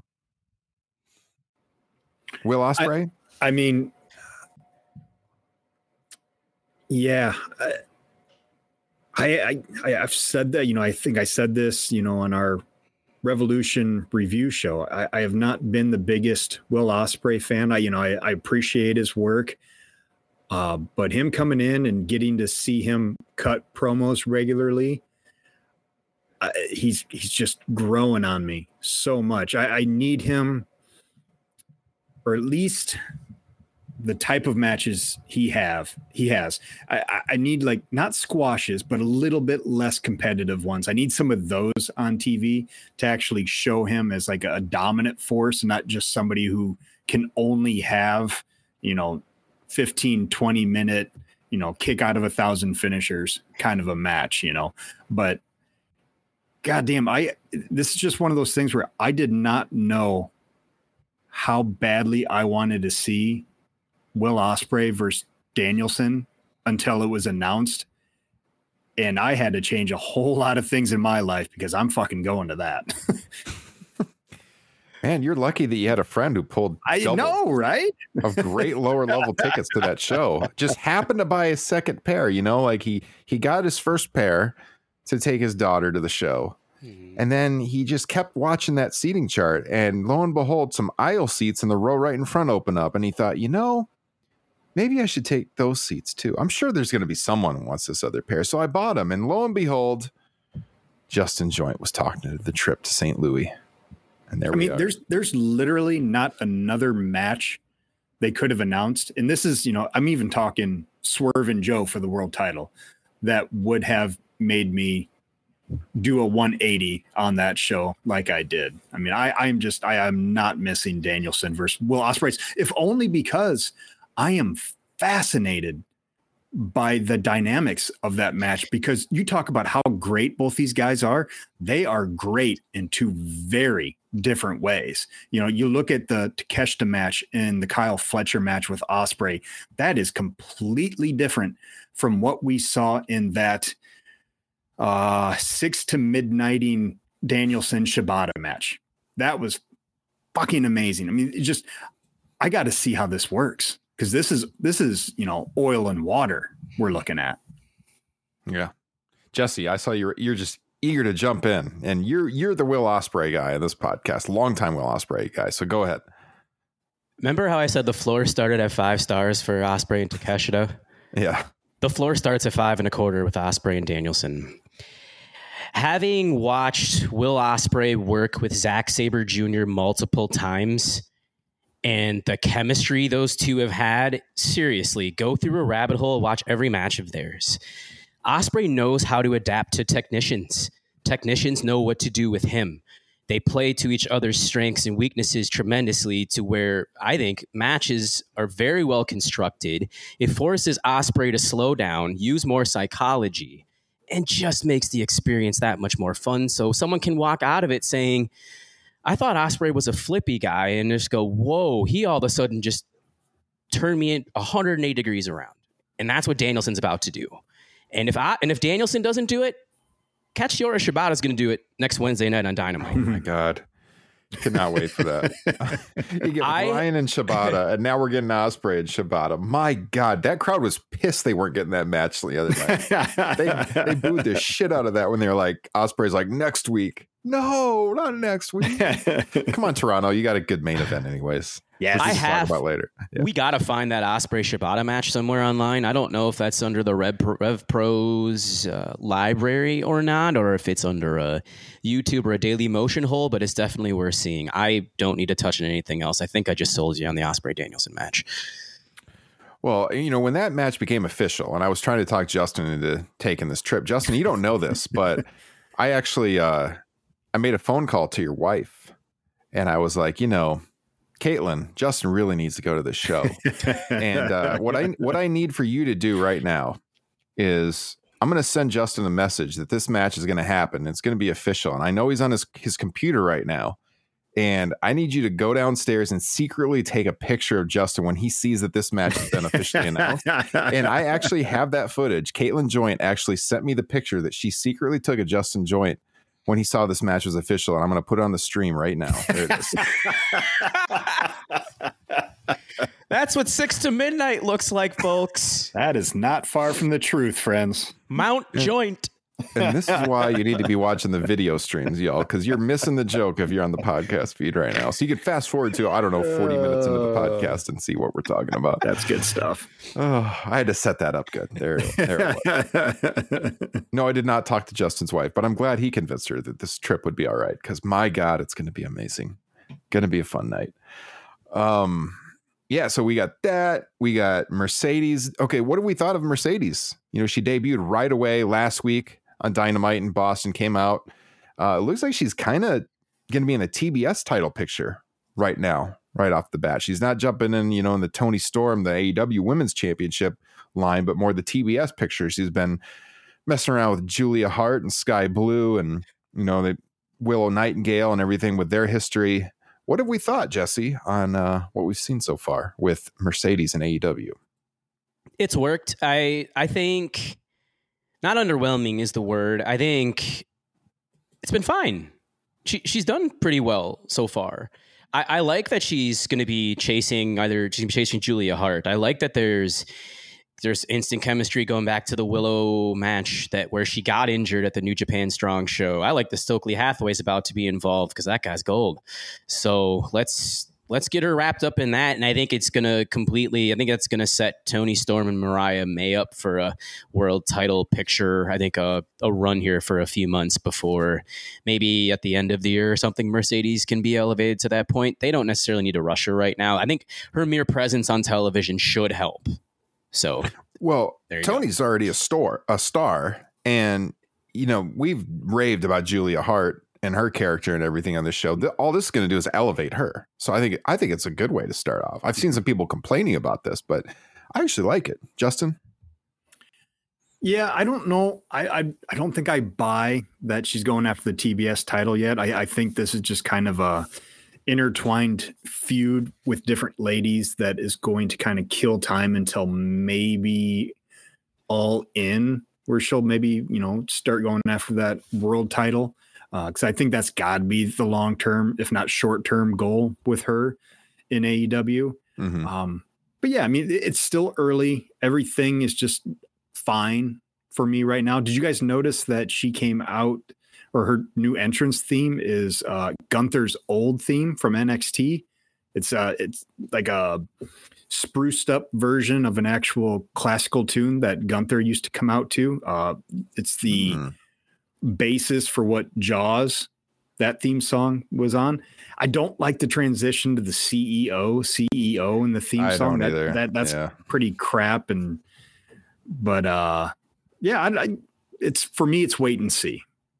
Will Ospreay? I mean, yeah. I've said that, I think I said this, on our Revolution review show. I have not been the biggest Will Ospreay fan. I appreciate his work, but him coming in and getting to see him cut promos regularly, he's just growing on me so much. I need him, or at least the type of matches he has. I need, like, not squashes, but a little bit less competitive ones. I need some of those on TV to actually show him as like a dominant force, not just somebody who can only have, 15, 20 minute, kick out of 1,000 finishers kind of a match, but goddamn, this is just one of those things where I did not know how badly I wanted to see Will Ospreay versus Danielson until it was announced. And I had to change a whole lot of things in my life because I'm fucking going to that. Man, you're lucky that you had a friend who pulled I know, right? of great lower level tickets to that show. Just happened to buy a second pair, like he got his first pair to take his daughter to the show. And then he just kept watching that seating chart, and lo and behold, some aisle seats in the row right in front open up. And he thought, maybe I should take those seats too. I'm sure there's going to be someone who wants this other pair. So I bought them, and lo and behold, Justin Joint was talking to the trip to St. Louis. And there we are. There's literally not another match they could have announced. And this is, I'm even talking Swerve and Joe for the world title that would have made me do a 180 on that show like I did. I mean, I am not missing Danielson versus Will Ospreay, if only because I am fascinated by the dynamics of that match, because you talk about how great both these guys are. They are great in two very different ways. You look at the Takeshita match and the Kyle Fletcher match with Ospreay. That is completely different from what we saw in that 6 to midnighting Danielson Shibata match. That was fucking amazing. I mean, I got to see how this works, because this is oil and water we're looking at. Yeah, Jesse, I saw you're just eager to jump in, and you're the Will Ospreay guy of this podcast, longtime Will Ospreay guy. So go ahead. Remember how I said the floor started at 5 stars for Ospreay and Takeshita? Yeah, the floor starts at 5.25 with Ospreay and Danielson. Having watched Will Ospreay work with Zack Sabre Jr. multiple times, and the chemistry those two have had, seriously, go through a rabbit hole, watch every match of theirs. Ospreay knows how to adapt to technicians. Technicians know what to do with him. They play to each other's strengths and weaknesses tremendously, to where I think matches are very well constructed. It forces Ospreay to slow down, use more psychology, and just makes the experience that much more fun. So someone can walk out of it saying, I thought Ospreay was a flippy guy, and just go, whoa, he all of a sudden just turned me in 180 degrees around. And that's what Danielson's about to do. And if Danielson doesn't do it, Katsuyori Shibata is going to do it next Wednesday night on Dynamite. Oh my God. Cannot wait for that. You get Bryan and Shibata, and now we're getting Ospreay and Shibata. My God, that crowd was pissed they weren't getting that match the other night. They booed the shit out of that when they were like, Ospreay's like, next week. No, not next week. Come on, Toronto. You got a good main event anyways. Yes, I have. Talk about later. Yeah. We got to find that Ospreay Shibata match somewhere online. I don't know if that's under the Rev Pro's library or not, or if it's under a YouTube or a Daily Motion hole, but it's definitely worth seeing. I don't need to touch on anything else. I think I just sold you on the Ospreay Danielson match. Well, when that match became official, and I was trying to talk Justin into taking this trip. Justin, you don't know this, but I actually I made a phone call to your wife, and I was like, Caitlin, Justin really needs to go to the show. And what I need for you to do right now is I'm going to send Justin a message that this match is going to happen. It's going to be official. And I know he's on his computer right now. And I need you to go downstairs and secretly take a picture of Justin when he sees that this match has been officially announced. And I actually have that footage. Caitlin Joint actually sent me the picture that she secretly took of Justin Joint when he saw this match was official, and I'm going to put it on the stream right now. There it is. That's what 6 to midnight looks like, folks. That is not far from the truth, friends. Mount Joint. And this is why you need to be watching the video streams, y'all, because you're missing the joke if you're on the podcast feed right now. So you could fast forward to, 40 minutes into the podcast and see what we're talking about. That's good stuff. Oh, I had to set that up good. There it was. No, I did not talk to Justin's wife, but I'm glad he convinced her that this trip would be all right, because my God, it's going to be amazing. Going to be a fun night. Yeah, so we got that. We got Mercedes. Okay, what have we thought of Mercedes? She debuted right away last week on Dynamite in Boston, came out. It looks like she's kind of going to be in a TBS title picture right now, right off the bat. She's not jumping in, in the Toni Storm, the AEW Women's Championship line, but more the TBS picture. She's been messing around with Julia Hart and Sky Blue and, the Willow Nightingale and everything with their history. What have we thought, Jesse, on what we've seen so far with Mercedes and AEW? It's worked. I think not underwhelming is the word. I think it's been fine. She's done pretty well so far. I like that she's going to be chasing Julia Hart. I like that there's instant chemistry going back to the Willow match where she got injured at the New Japan Strong show. I like the Stokely Hathaway's about to be involved because that guy's gold. So let's let's get her wrapped up in that. And I think it's going to that's going to set Toni Storm and Mariah May up for a world title picture. I think a run here for a few months before maybe at the end of the year or something, Mercedes can be elevated to that point. They don't necessarily need to rush her right now. I think her mere presence on television should help. So, well, Tony's already a star. And, we've raved about Julia Hart and her character and everything on this show. All this is going to do is elevate her. So I think it's a good way to start off. I've seen some people complaining about this, but I actually like it. Justin? Yeah, I don't know. I don't think I buy that she's going after the TBS title yet. I think this is just kind of a intertwined feud with different ladies that is going to kind of kill time until maybe All In, where she'll maybe, start going after that world title. Because I think that's got to be the long-term, if not short-term goal with her in AEW. Mm-hmm. But yeah, I mean, it's still early. Everything is just fine for me right now. Did you guys notice that she came out, or her new entrance theme is Gunther's old theme from NXT? It's like a spruced up version of an actual classical tune that Gunther used to come out to. It's the basis for what Jaws, that theme song, was on. I don't like the transition to the CEO in the theme song. That's pretty crap. It's for me, it's wait and see.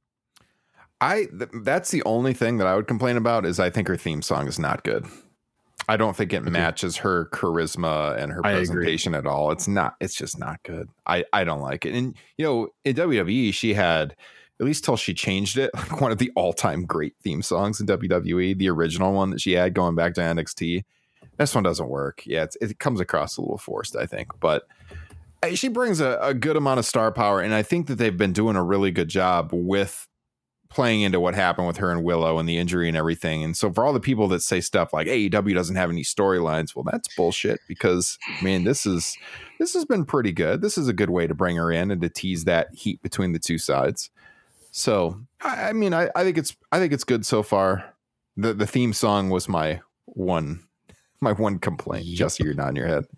That's the only thing that I would complain about is I think her theme song is not good. I don't think it matches her charisma and her presentation at all. It's just not good. I don't like it. And, in WWE, she had, at least till she changed it, like one of the all-time great theme songs in WWE, the original one that she had going back to NXT. This one doesn't work. Yeah, it comes across a little forced, I think. But she brings a good amount of star power, and I think that they've been doing a really good job with playing into what happened with her and Willow and the injury and everything. And so for all the people that say stuff like AEW doesn't have any storylines, well, that's bullshit, because this has been pretty good. This is a good way to bring her in and to tease that heat between the two sides. So, I think it's good so far. The theme song was my one complaint. Yep. Jesse, you're nodding your head.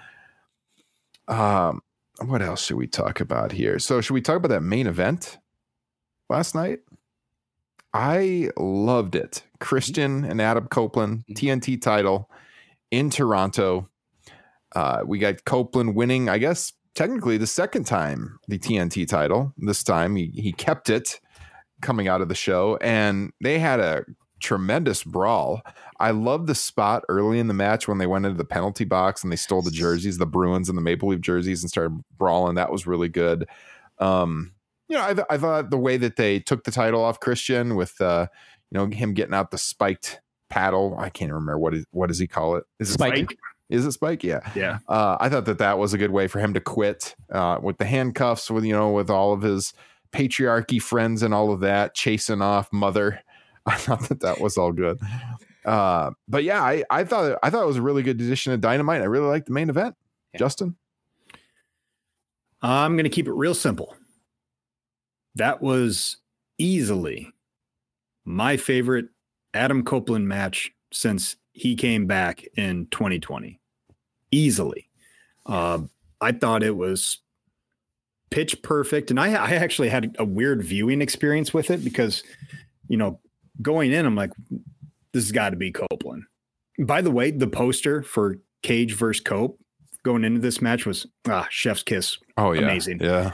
Yeah. What else should we talk about here? So should we talk about that main event last night? I loved it. Christian and Adam Copeland, TNT title in Toronto. We got Copeland winning, I guess, technically the second time the TNT title. This time he kept it coming out of the show, and they had a tremendous brawl. I love the spot early in the match when they went into the penalty box and they stole the jerseys, the Bruins and the Maple Leaf jerseys, and started brawling. That was really good. I thought the way that they took the title off Christian with, him getting out the spiked paddle. I can't remember what does he call it? Is it Spike? Is it Spike? Yeah. Yeah. I thought that was a good way for him to quit with the handcuffs, with all of his patriarchy friends and all of that, chasing off Mother. I thought that was all good. But yeah, I thought it was a really good addition to Dynamite. I really liked the main event. Yeah. Justin? I'm going to keep it real simple. That was easily my favorite Adam Copeland match since he came back in 2020. Easily. I thought it was pitch perfect. And I actually had a weird viewing experience with it because, going in, I'm like, this has got to be Copeland. By the way, the poster for Cage versus Cope going into this match was chef's kiss. Oh, yeah. Amazing. Yeah.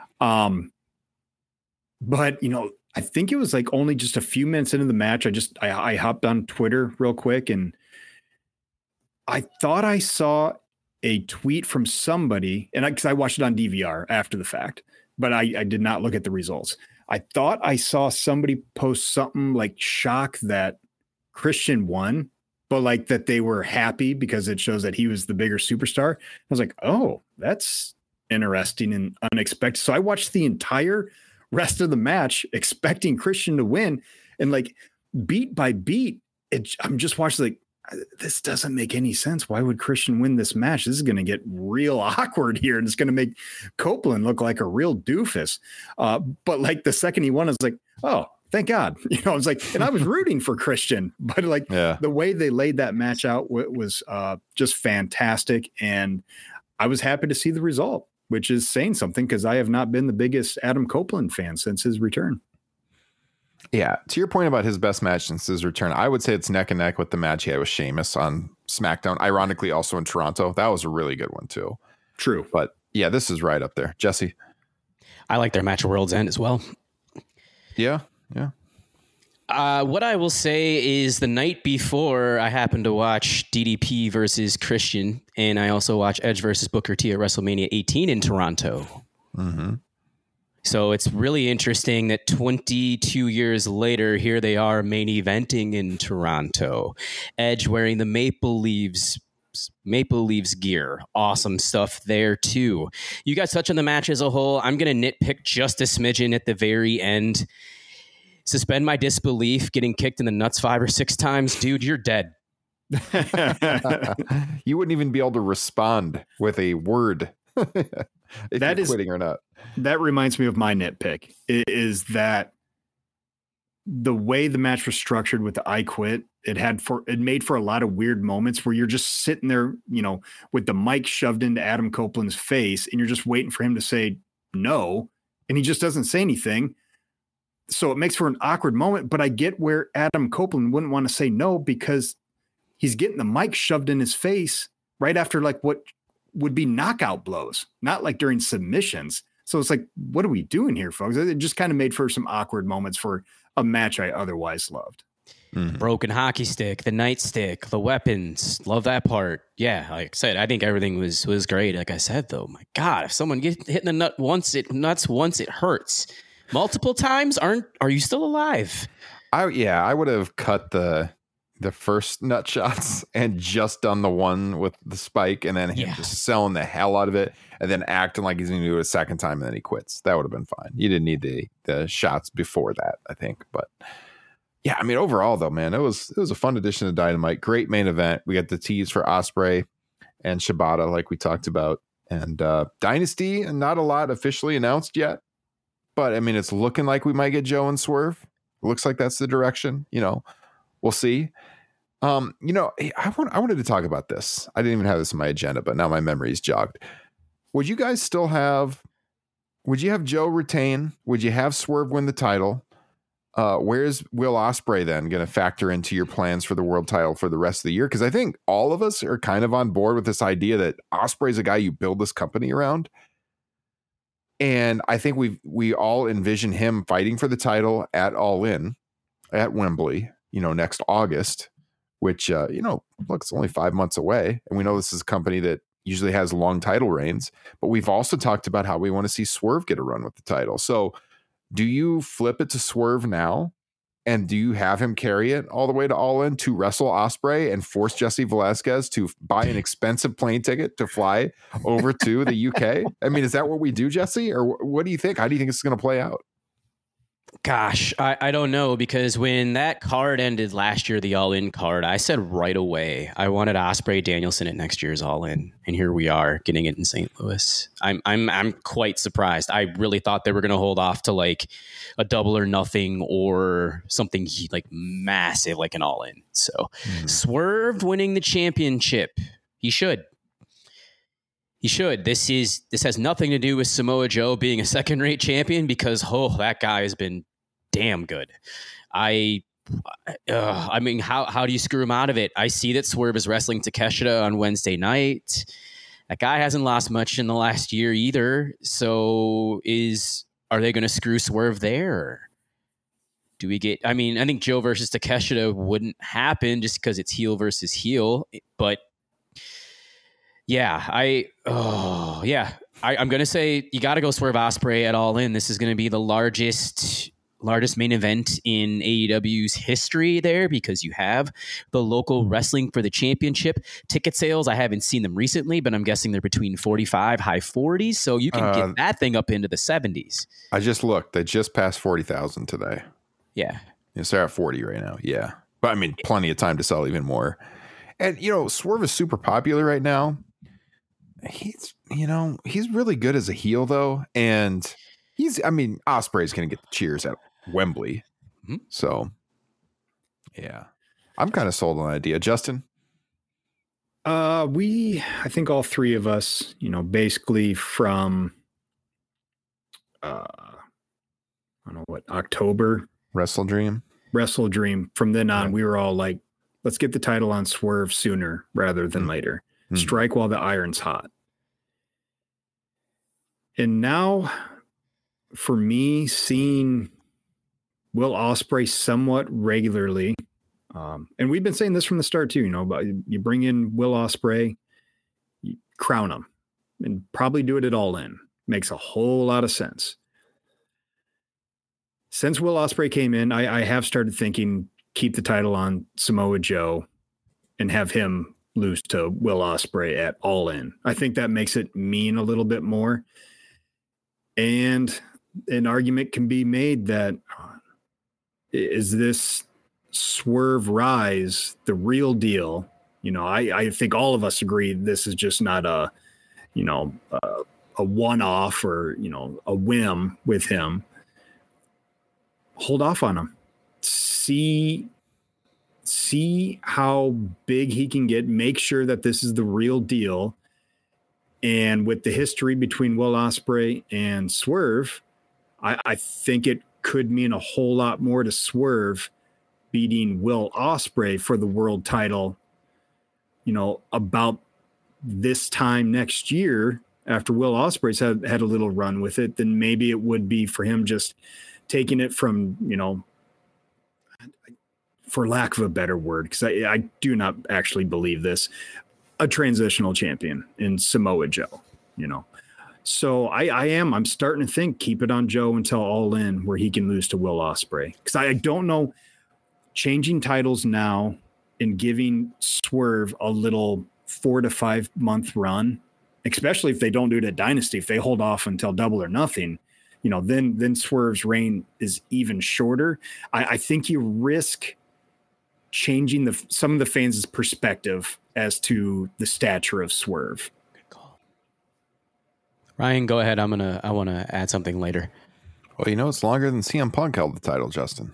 But, I think it was like only just a few minutes into the match. I hopped on Twitter real quick and I thought I saw a tweet from somebody, and because I watched it on DVR after the fact, but I did not look at the results. I thought I saw somebody post something like shock that Christian won, but like that they were happy because it shows that he was the bigger superstar. I was like, oh, that's interesting and unexpected. So I watched the entire rest of the match expecting Christian to win, and like beat by beat, I'm just watching like, this doesn't make any sense. Why would Christian win this match? This is going to get real awkward here, and it's going to make Copeland look like a real doofus. But like the second he won, I was like, oh, thank God. I was like, and I was rooting for Christian, but like the way they laid that match out was just fantastic. And I was happy to see the result, which is saying something because I have not been the biggest Adam Copeland fan since his return. Yeah. To your point about his best match since his return, I would say it's neck and neck with the match he had with Sheamus on SmackDown. Ironically, also in Toronto. That was a really good one too. True. But yeah, this is right up there. Jesse? I like their match at World's End as well. Yeah. What I will say is the night before I happened to watch DDP versus Christian, and I also watched Edge versus Booker T at WrestleMania 18 in Toronto. Mm-hmm. So it's really interesting that 22 years later, here they are main eventing in Toronto. Edge wearing the Maple Leafs gear. Awesome stuff there too. You guys touch on the match as a whole. I'm going to nitpick just a smidgen at the very end. Suspend my disbelief. Getting kicked in the nuts 5 or 6 times. Dude, you're dead. You wouldn't even be able to respond with a word if that you're is quitting or not. That reminds me of my nitpick is that the way the match was structured with the I Quit, it made for a lot of weird moments where you're just sitting there, with the mic shoved into Adam Copeland's face and you're just waiting for him to say no. And he just doesn't say anything. So it makes for an awkward moment, but I get where Adam Copeland wouldn't want to say no because he's getting the mic shoved in his face right after like what would be knockout blows, not like during submissions. So it's like, what are we doing here, folks? It just kind of made for some awkward moments for a match I otherwise loved. Mm-hmm. Broken hockey stick, the nightstick, the weapons. Love that part. Yeah, like I said, I think everything was great. Like I said, though, my God, if someone gets hit in the nut once, it hurts. Multiple times, are you still alive? I would have cut the first nut shots and just done the one with the spike and then him just selling the hell out of it and then acting like he's going to do it a second time and then he quits. That would have been fine. You didn't need the shots before that, I think. But yeah, I mean, overall though, man, it was a fun edition of Dynamite. Great main event. We got the tease for Ospreay and Shibata, like we talked about, and Dynasty, and not a lot officially announced yet. But I mean, it's looking like we might get Joe and Swerve. It looks like that's the direction. We'll see. I wanted to talk about this. I didn't even have this in my agenda, but now my memory's jogged. Would you guys still have Joe retain? Would you have Swerve win the title? Where's Will Ospreay then going to factor into your plans for the world title for the rest of the year? Because I think all of us are kind of on board with this idea that Ospreay's a guy you build this company around. And I think we all envision him fighting for the title at All In at Wembley, next August, which, look, it's only 5 months away. And we know this is a company that usually has long title reigns, but we've also talked about how we want to see Swerve get a run with the title. So do you flip it to Swerve now? And do you have him carry it all the way to All In to wrestle Ospreay and force Jesse Velasquez to buy an expensive plane ticket to fly over to the UK? I mean, is that what we do, Jesse? Or what do you think? How do you think this is going to play out? Gosh, I don't know, because when that card ended last year, the All In card, I said right away I wanted Ospreay Danielson at next year's All In, and here we are getting it in St. Louis. I'm quite surprised. I really thought they were going to hold off to like a Double or Nothing or something like massive, like an All In. So Swerve winning the championship, he should. He should. This has nothing to do with Samoa Joe being a second-rate champion, because that guy has been damn good. I mean, how do you screw him out of it? I see that Swerve is wrestling Takeshita on Wednesday night. That guy hasn't lost much in the last year either. So are they going to screw Swerve there? Do we get? I mean, I think Joe versus Takeshita wouldn't happen just because it's heel versus heel, but. Yeah, I'm going to say you got to go Swerve Ospreay at All In. This is going to be the largest main event in AEW's history there, because you have the local wrestling for the championship. Ticket sales, I haven't seen them recently, but I'm guessing they're between 45, high 40s. So you can get that thing up into the 70s. I just looked. They just passed 40,000 today. Yeah. They're at 40 right now. Yeah. But I mean, plenty of time to sell even more. And, Swerve is super popular right now. He's really good as a heel though. And Ospreay's going to get the cheers at Wembley. Mm-hmm. So, yeah, I'm kind of sold on the idea. Justin? I think all three of us, basically from, I don't know what, October. Wrestle Dream. From then on, we were all like, let's get the title on Swerve sooner rather than later. Strike while the iron's hot. And now, for me, seeing Will Ospreay somewhat regularly, and we've been saying this from the start too, but you bring in Will Ospreay, you crown him, and probably do it at All In. Makes a whole lot of sense. Since Will Ospreay came in, I have started thinking keep the title on Samoa Joe and have him lose to Will Ospreay at All In. I think that makes it mean a little bit more. And an argument can be made that is this Swerve rise the real deal? I think all of us agree this is just not a one-off or, a whim with him. Hold off on him. See how big he can get. Make sure that this is the real deal. And with the history between Will Ospreay and Swerve, I think it could mean a whole lot more to Swerve beating Will Ospreay for the world title, about this time next year after Will Ospreay's had a little run with it, than maybe it would be for him just taking it from, for lack of a better word, because I do not actually believe this, a transitional champion in Samoa Joe, So I'm starting to think keep it on Joe until All In, where he can lose to Will Ospreay. Because I don't know, changing titles now and giving Swerve a little 4 to 5 month run, especially if they don't do it at Dynasty, if they hold off until Double or Nothing, then Swerve's reign is even shorter. I think you risk changing some of the fans' perspective as to the stature of Swerve. Good call. Ryan, go ahead. I want to add something later. Well, it's longer than CM Punk held the title, Justin.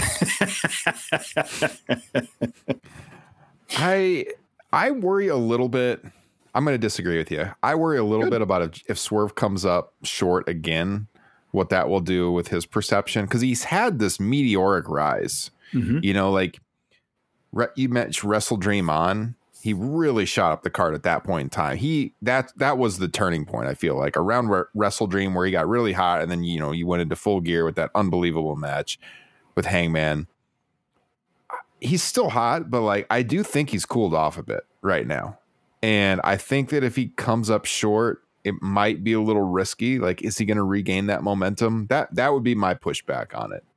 I worry a little bit. I'm going to disagree with you. I worry a little bit about if Swerve comes up short again, what that will do with his perception, because he's had this meteoric rise. Mm-hmm. You mentioned Wrestle Dream On. He really shot up the card at that point in time. That was the turning point, I feel like, around Wrestle Dream, where he got really hot, and then you went into Full Gear with that unbelievable match with Hangman. He's still hot, but I do think he's cooled off a bit right now. And I think that if he comes up short, it might be a little risky. Is he going to regain that momentum? That would be my pushback on it.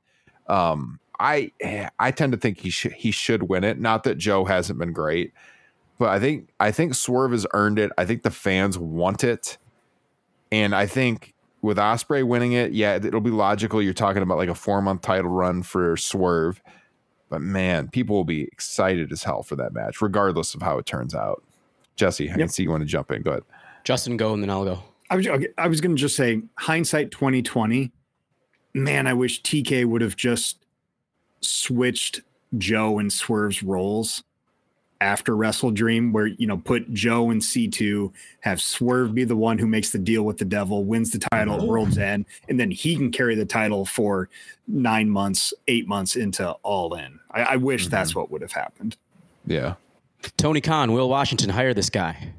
I tend to think he should win it. Not that Joe hasn't been great, but I think Swerve has earned it. I think the fans want it. And I think with Ospreay winning it, yeah, it'll be logical. You're talking about a 4-month title run for Swerve. But man, people will be excited as hell for that match, regardless of how it turns out. Jesse, I can see you want to jump in. Go ahead. Justin, go, and then I'll go. I was going to just say, hindsight 2020, man, I wish TK would have just switched Joe and Swerve's roles after Wrestle Dream, where, put Joe in C2, have Swerve be the one who makes the deal with the devil, wins the title at World's End, and then he can carry the title for 9 months, 8 months into All In. I wish that's what would have happened. Yeah. Tony Khan, Will Washington, hire this guy.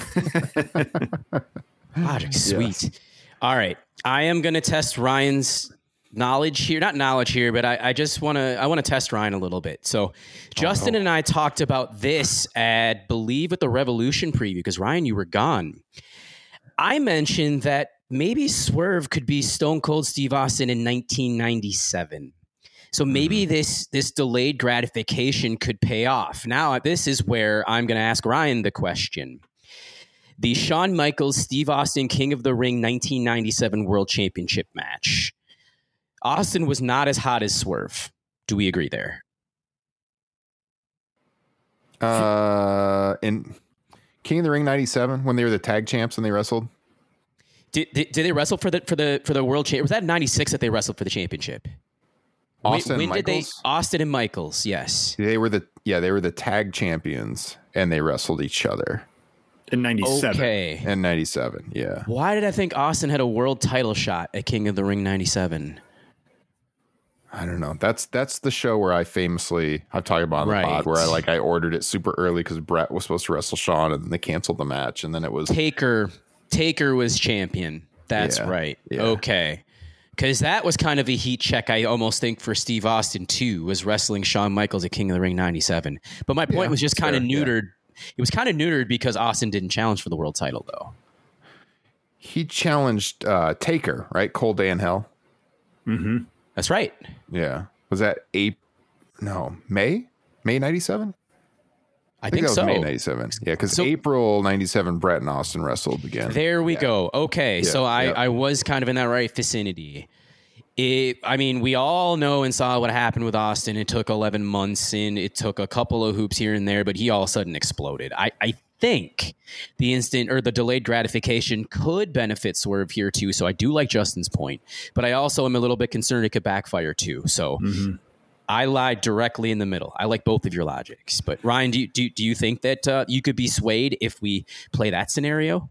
Logic, sweet. Yes. All right. I am going to test Ryan's knowledge here, not knowledge here, but I want to test Ryan a little bit. So Justin and I talked about this at Believe with the Revolution preview, because Ryan, you were gone. I mentioned that maybe Swerve could be Stone Cold Steve Austin in 1997. So maybe this delayed gratification could pay off. Now, this is where I'm going to ask Ryan the question. The Shawn Michaels, Steve Austin, King of the Ring 1997 World Championship match. Austin was not as hot as Swerve. Do we agree there? In King of the Ring 97, when they were the tag champs and they wrestled? Did they wrestle for the world championship? Was that 96 that they wrestled for the championship? Austin when and Michaels? Austin and Michaels, yes. They were the tag champions, and they wrestled each other in 97. Okay. in 97. Yeah. Why did I think Austin had a world title shot at King of the Ring 97? I don't know. That's the show where I've talked about on the pod where I ordered it super early because Brett was supposed to wrestle Shawn, and then they canceled the match, and then it was Taker was champion. That's right. Yeah. Okay. Because that was kind of a heat check, I almost think, for Steve Austin, too, was wrestling Shawn Michaels at King of the Ring 97. But my point was just kind of neutered. Yeah. It was kind of neutered because Austin didn't challenge for the world title, though. He challenged Taker, right? Cold Day in Hell. Mm-hmm. That's right. Yeah. Was that May 97? I think that was so. May 97. Yeah, because April 97, Brett and Austin wrestled again. There we go. Okay, so I was kind of in that right vicinity. We all know and saw what happened with Austin. It took 11 months, and it took a couple of hoops here and there, but he all of a sudden exploded. I think the instant or the delayed gratification could benefit Swerve here too. So I do like Justin's point, but I also am a little bit concerned it could backfire too. So I lied directly in the middle. I like both of your logics, but Ryan, do you think that you could be swayed if we play that scenario?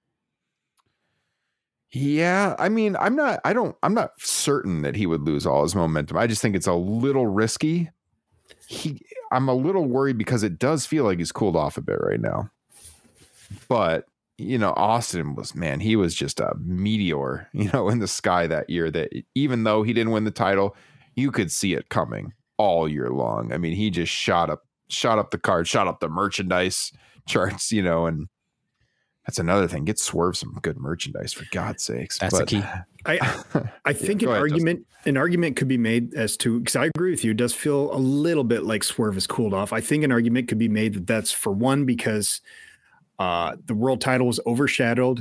Yeah, I mean, I'm not certain that he would lose all his momentum. I just think it's a little risky. I'm a little worried because it does feel like he's cooled off a bit right now. But, Austin he was just a meteor, in the sky that year, that even though he didn't win the title, you could see it coming all year long. I mean, he just shot up the card, shot up the merchandise charts, and that's another thing. Get Swerve some good merchandise, for God's sakes. That's the key. I think an argument could be made as to, because I agree with you, it does feel a little bit like Swerve has cooled off. I think an argument could be made that that's, for one, because the world title was overshadowed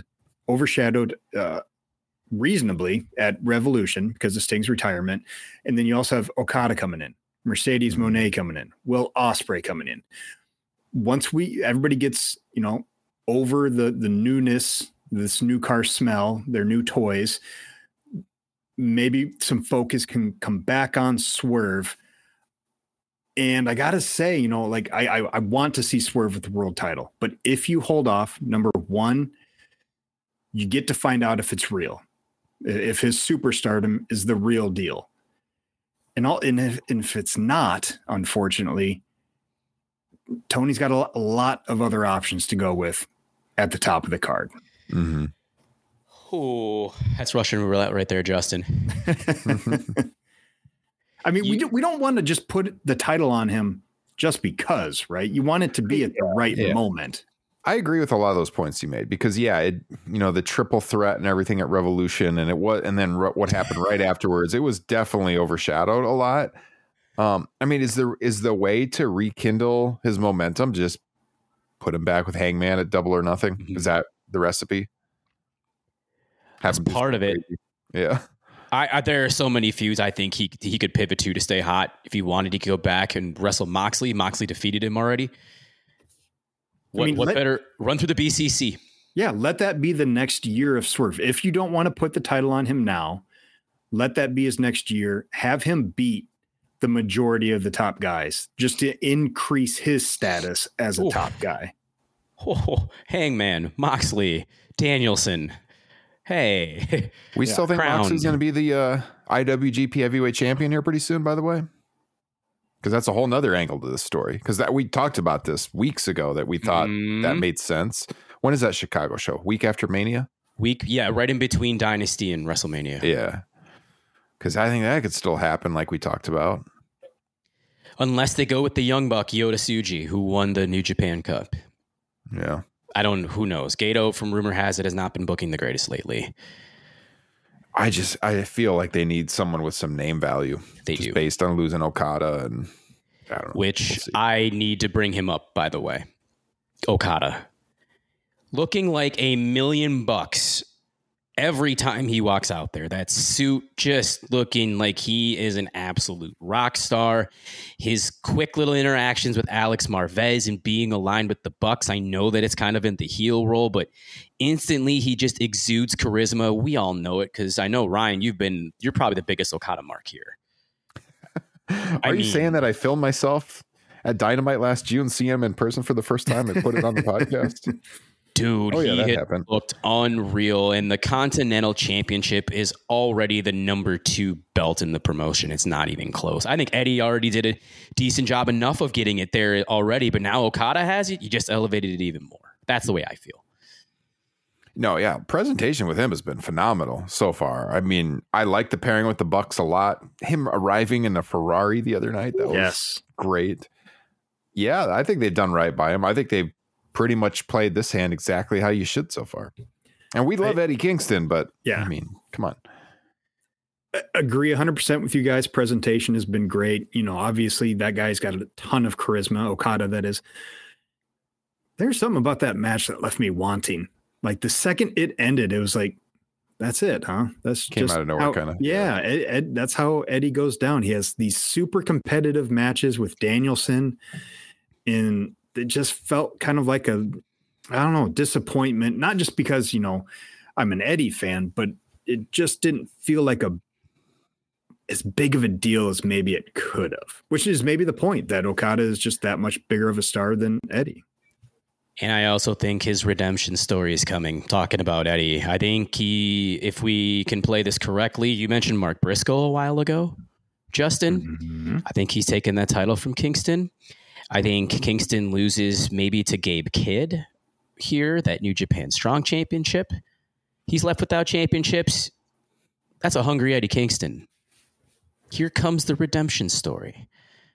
reasonably at Revolution because of Sting's retirement. And then you also have Okada coming in, Mercedes Moné coming in, Will Ospreay coming in. Once everybody gets, over the newness, this new car smell, their new toys, maybe some focus can come back on Swerve. And I got to say, I want to see Swerve with the world title. But if you hold off, number one, you get to find out if it's real, if his superstardom is the real deal. And if it's not, unfortunately, Tony's got a lot of other options to go with at the top of the card. Mm-hmm. Oh, that's Russian roulette right there, Justin. I mean, we don't want to just put the title on him just because, right? You want it to be at the right moment. I agree with a lot of those points you made because, the triple threat and everything at Revolution, and then what happened right afterwards, it was definitely overshadowed a lot. Is the way to rekindle his momentum just put him back with Hangman at Double or Nothing? Mm-hmm. Is that the recipe? That's part of it. Yeah. There are so many feuds I think he could pivot to stay hot. If he wanted, he could go back and wrestle Moxley. Moxley defeated him already. What better? Run through the BCC. Yeah, let that be the next year of Swerve. If you don't want to put the title on him now, let that be his next year. Have him beat the majority of the top guys just to increase his status as a top guy. Oh, Hangman, Moxley, Danielson. Hey, we still think Moxley's going to be the IWGP Heavyweight Champion here pretty soon, by the way? Because that's a whole nother angle to this story. Because we talked about this weeks ago that we thought that made sense. When is that Chicago show? Week after Mania? Right in between Dynasty and WrestleMania. Yeah. Because I think that could still happen like we talked about. Unless they go with the young buck, Yota Tsuji, who won the New Japan Cup. Yeah. Who knows? Gato, from rumor has it, has not been booking the greatest lately. I feel like they need someone with some name value. They do. Based on losing Okada and I don't know. Which I need to bring him up, by the way. Okada. Looking like $1 million every time he walks out there. That suit just looking like he is an absolute rock star. His quick little interactions with Alex Marvez and being aligned with the Bucks. I know that it's kind of in the heel role, but instantly he just exudes charisma. We all know it because I know, Ryan, you're probably the biggest Okada mark here. Are you saying that I filmed myself at Dynamite last June, see him in person for the first time and put it on the podcast? Dude, he had looked unreal, and the Continental Championship is already the number 2 belt in the promotion. It's not even close. I think Eddie already did a decent job enough of getting it there already, but now Okada has it. You just elevated it even more. That's the way I feel. No, yeah. Presentation with him has been phenomenal so far. I mean, I like the pairing with the Bucks a lot. Him arriving in a Ferrari the other night, that was great. Yeah, I think they've done right by him. I think they've pretty much played this hand exactly how you should so far. And we love Eddie Kingston, but I mean, come on. Agree 100% with you guys. Presentation has been great. You know, obviously that guy's got a ton of charisma. Okada, that is. There's something about that match that left me wanting. Like the second it ended, it was like, that's it, huh? That's came just out of nowhere, kind of. Yeah, that's how Eddie goes down. He has these super competitive matches with Danielson, and it just felt kind of like disappointment. Not just because, you know, I'm an Eddie fan, but it just didn't feel like as big of a deal as maybe it could have. Which is maybe the point, that Okada is just that much bigger of a star than Eddie. And I also think his redemption story is coming. Talking about Eddie, I think if we can play this correctly, you mentioned Mark Briscoe a while ago, Justin. Mm-hmm. I think he's taken that title from Kingston. I think Kingston loses maybe to Gabe Kidd here, that New Japan Strong Championship. He's left without championships. That's a hungry Eddie Kingston. Here comes the redemption story.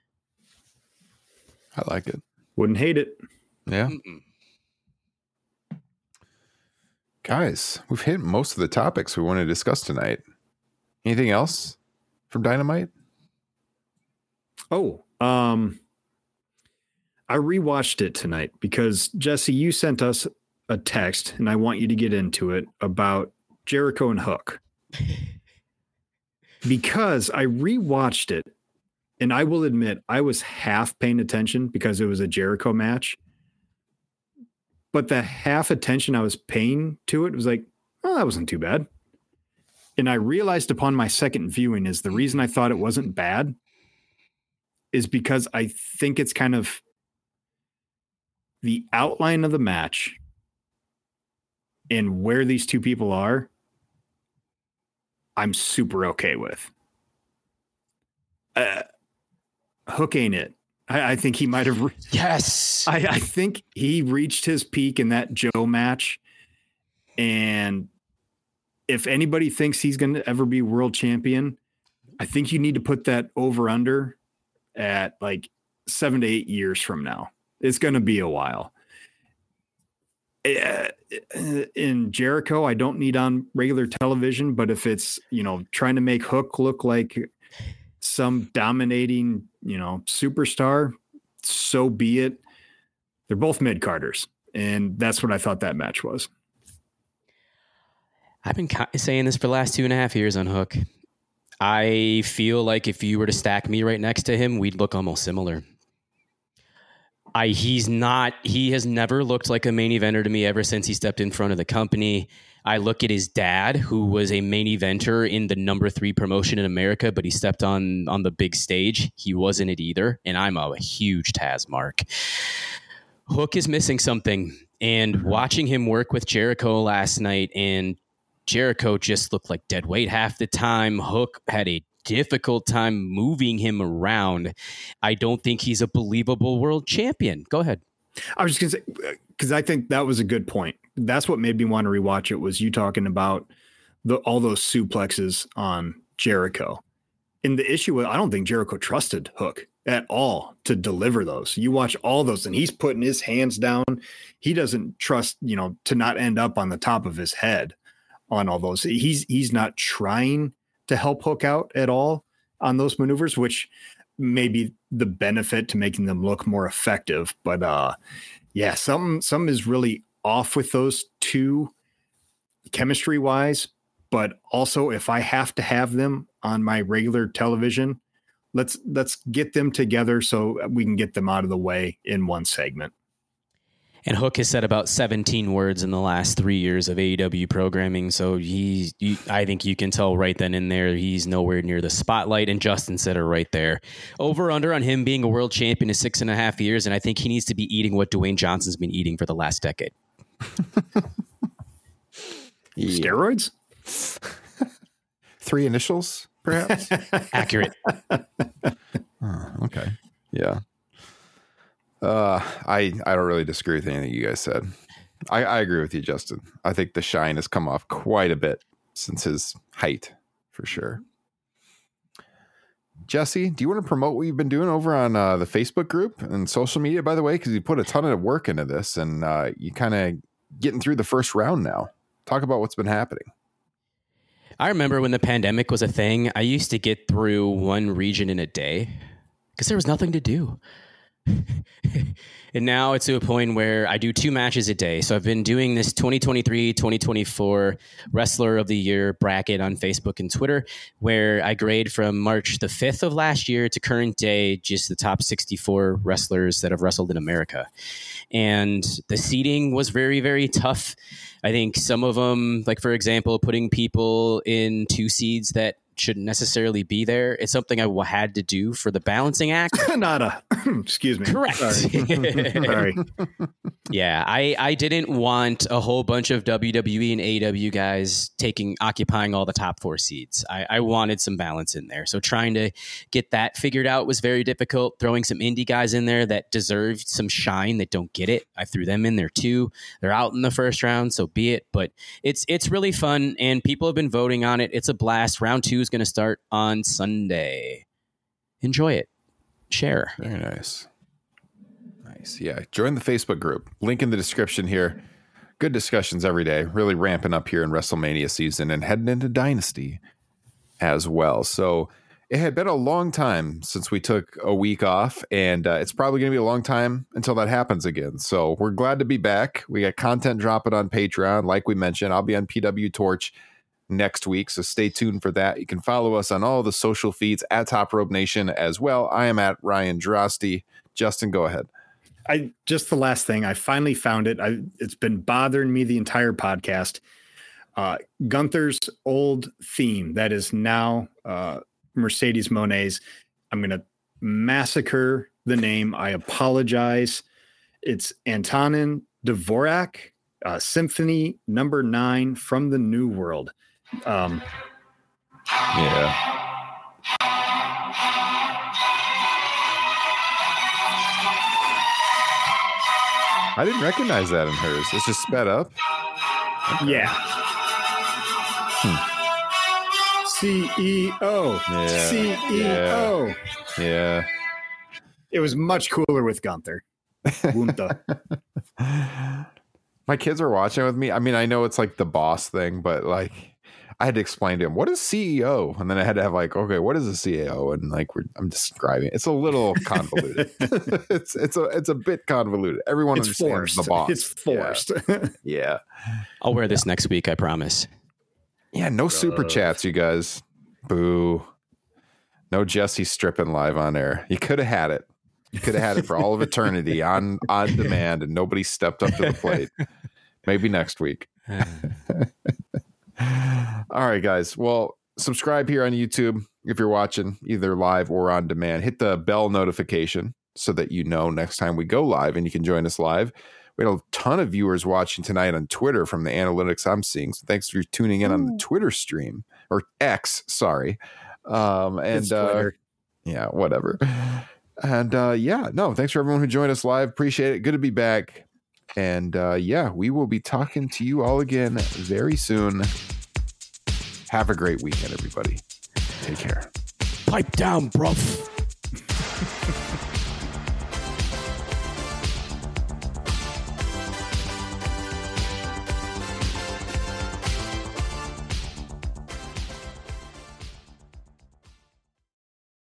I like it. Wouldn't hate it. Yeah. Mm-mm. Guys, we've hit most of the topics we want to discuss tonight. Anything else from Dynamite? I rewatched it tonight because, Jesse, you sent us a text, and I want you to get into it, about Jericho and Hook. Because I rewatched it, and I will admit I was half paying attention because it was a Jericho match. But the half attention I was paying to it was like, oh, that wasn't too bad. And I realized upon my second viewing is the reason I thought it wasn't bad is because I think it's kind of the outline of the match and where these two people are, I'm super okay with. Hook ain't it. I think he might have. Yes. I think he reached his peak in that Joe match. And if anybody thinks he's going to ever be world champion, I think you need to put that over under at like 7 to 8 years from now. It's going to be a while. In Jericho, I don't need on regular television, but if it's, you know, trying to make Hook look like some dominating, you know, superstar, so be it. They're both mid-carders, and that's what I thought that match was. I've been saying this for the last 2.5 years on Hook. I feel like if you were to stack me right next to him, we'd look almost similar. He has never looked like a main eventer to me ever since he stepped in front of the company. I look at his dad, who was a main eventer in the number 3 promotion in America, but he stepped on the big stage. He wasn't it either. And I'm a huge Taz mark. Hook is missing something. And watching him work with Jericho last night, and Jericho just looked like dead weight half the time. Hook had a difficult time moving him around. I don't think he's a believable world champion. Go ahead. I was just going to say, because I think that was a good point. That's what made me want to rewatch it, was you talking about all those suplexes on Jericho. And the issue was, I don't think Jericho trusted Hook at all to deliver those. You watch all those and he's putting his hands down. He doesn't trust, you know, to not end up on the top of his head on all those. He's not trying to help Hook out at all on those maneuvers, which may be the benefit to making them look more effective. But yeah, some is really off with those two chemistry wise. But also, if I have to have them on my regular television, let's get them together so we can get them out of the way in one segment. And Hook has said about 17 words in the last 3 years of AEW programming. So I think you can tell right then and there, he's nowhere near the spotlight. And Justin said it right there. Over under on him being a world champion is 6.5 years. And I think he needs to be eating what Dwayne Johnson's been eating for the last decade. Steroids? 3 initials, perhaps? Accurate. Okay. Yeah. I don't really disagree with anything you guys said. I agree with you, Justin. I think the shine has come off quite a bit since his height, for sure. Jesse, do you want to promote what you've been doing over on the Facebook group and social media, by the way? Because you put a ton of work into this, and you kind of getting through the first round now. Talk about what's been happening. I remember when the pandemic was a thing, I used to get through one region in a day because there was nothing to do. And now it's to a point where I do 2 matches a day. So I've been doing this 2023-2024 Wrestler of the Year bracket on Facebook and Twitter, where I grade from March the 5th of last year to current day, just the top 64 wrestlers that have wrestled in America. And the seeding was very, very tough. I think some of them, like, for example, putting people in 2 seeds that shouldn't necessarily be there. It's something I had to do for the balancing act. Excuse me. Correct. Sorry. Yeah, I didn't want a whole bunch of WWE and AEW guys occupying all the top 4 seeds. I wanted some balance in there. So trying to get that figured out was very difficult. Throwing some indie guys in there that deserved some shine that don't get it, I threw them in there too. They're out in the first round, so be it. But it's really fun, and people have been voting on it. It's a blast. Round 2 is going to start on Sunday. Enjoy it. Share. Very nice. Nice. Yeah. Join the Facebook group. Link in the description here. Good discussions every day. Really ramping up here in WrestleMania season and heading into Dynasty as well. So it had been a long time since we took a week off, and it's probably going to be a long time until that happens again. So we're glad to be back. We got content dropping on Patreon. Like we mentioned, I'll be on PW Torch next week, so stay tuned for that. You can follow us on all the social feeds at Top Rope Nation as well. I am at Ryan Drosty. Justin, go ahead. Just the last thing, I finally found it. It's been bothering me the entire podcast. Gunther's old theme that is now Mercedes Moné's. I'm going to massacre the name. I apologize. It's Antonin Dvorak, Symphony number 9 from the New World. Yeah. I didn't recognize that in hers. It's just sped up. Okay. Yeah. CEO. Yeah. CEO. Yeah. It was much cooler with Gunther. My kids are watching with me. I mean, I know it's like the boss thing, but like I had to explain to him, what is CEO? And then I had to have like, okay, what is a CEO? And like, I'm describing it. It's a little convoluted. it's a bit convoluted. Everyone understands forced. The boss. It's forced. Yeah. I'll wear this next week. I promise. Yeah. No super chats, you guys. Boo. No Jesse stripping live on air. You could have had it. You could have had it for all of eternity on demand, and nobody stepped up to the plate. Maybe next week. All right, guys. Well, subscribe here on YouTube if you're watching either live or on demand. Hit the bell notification so that you know next time we go live and you can join us live. We had a ton of viewers watching tonight on Twitter from the analytics I'm seeing. So thanks for tuning in on the Twitter stream, or X, sorry. Yeah, whatever. And thanks for everyone who joined us live. Appreciate it. Good to be back. And we will be talking to you all again very soon. Have a great weekend, everybody. Take care. Pipe down, bruv.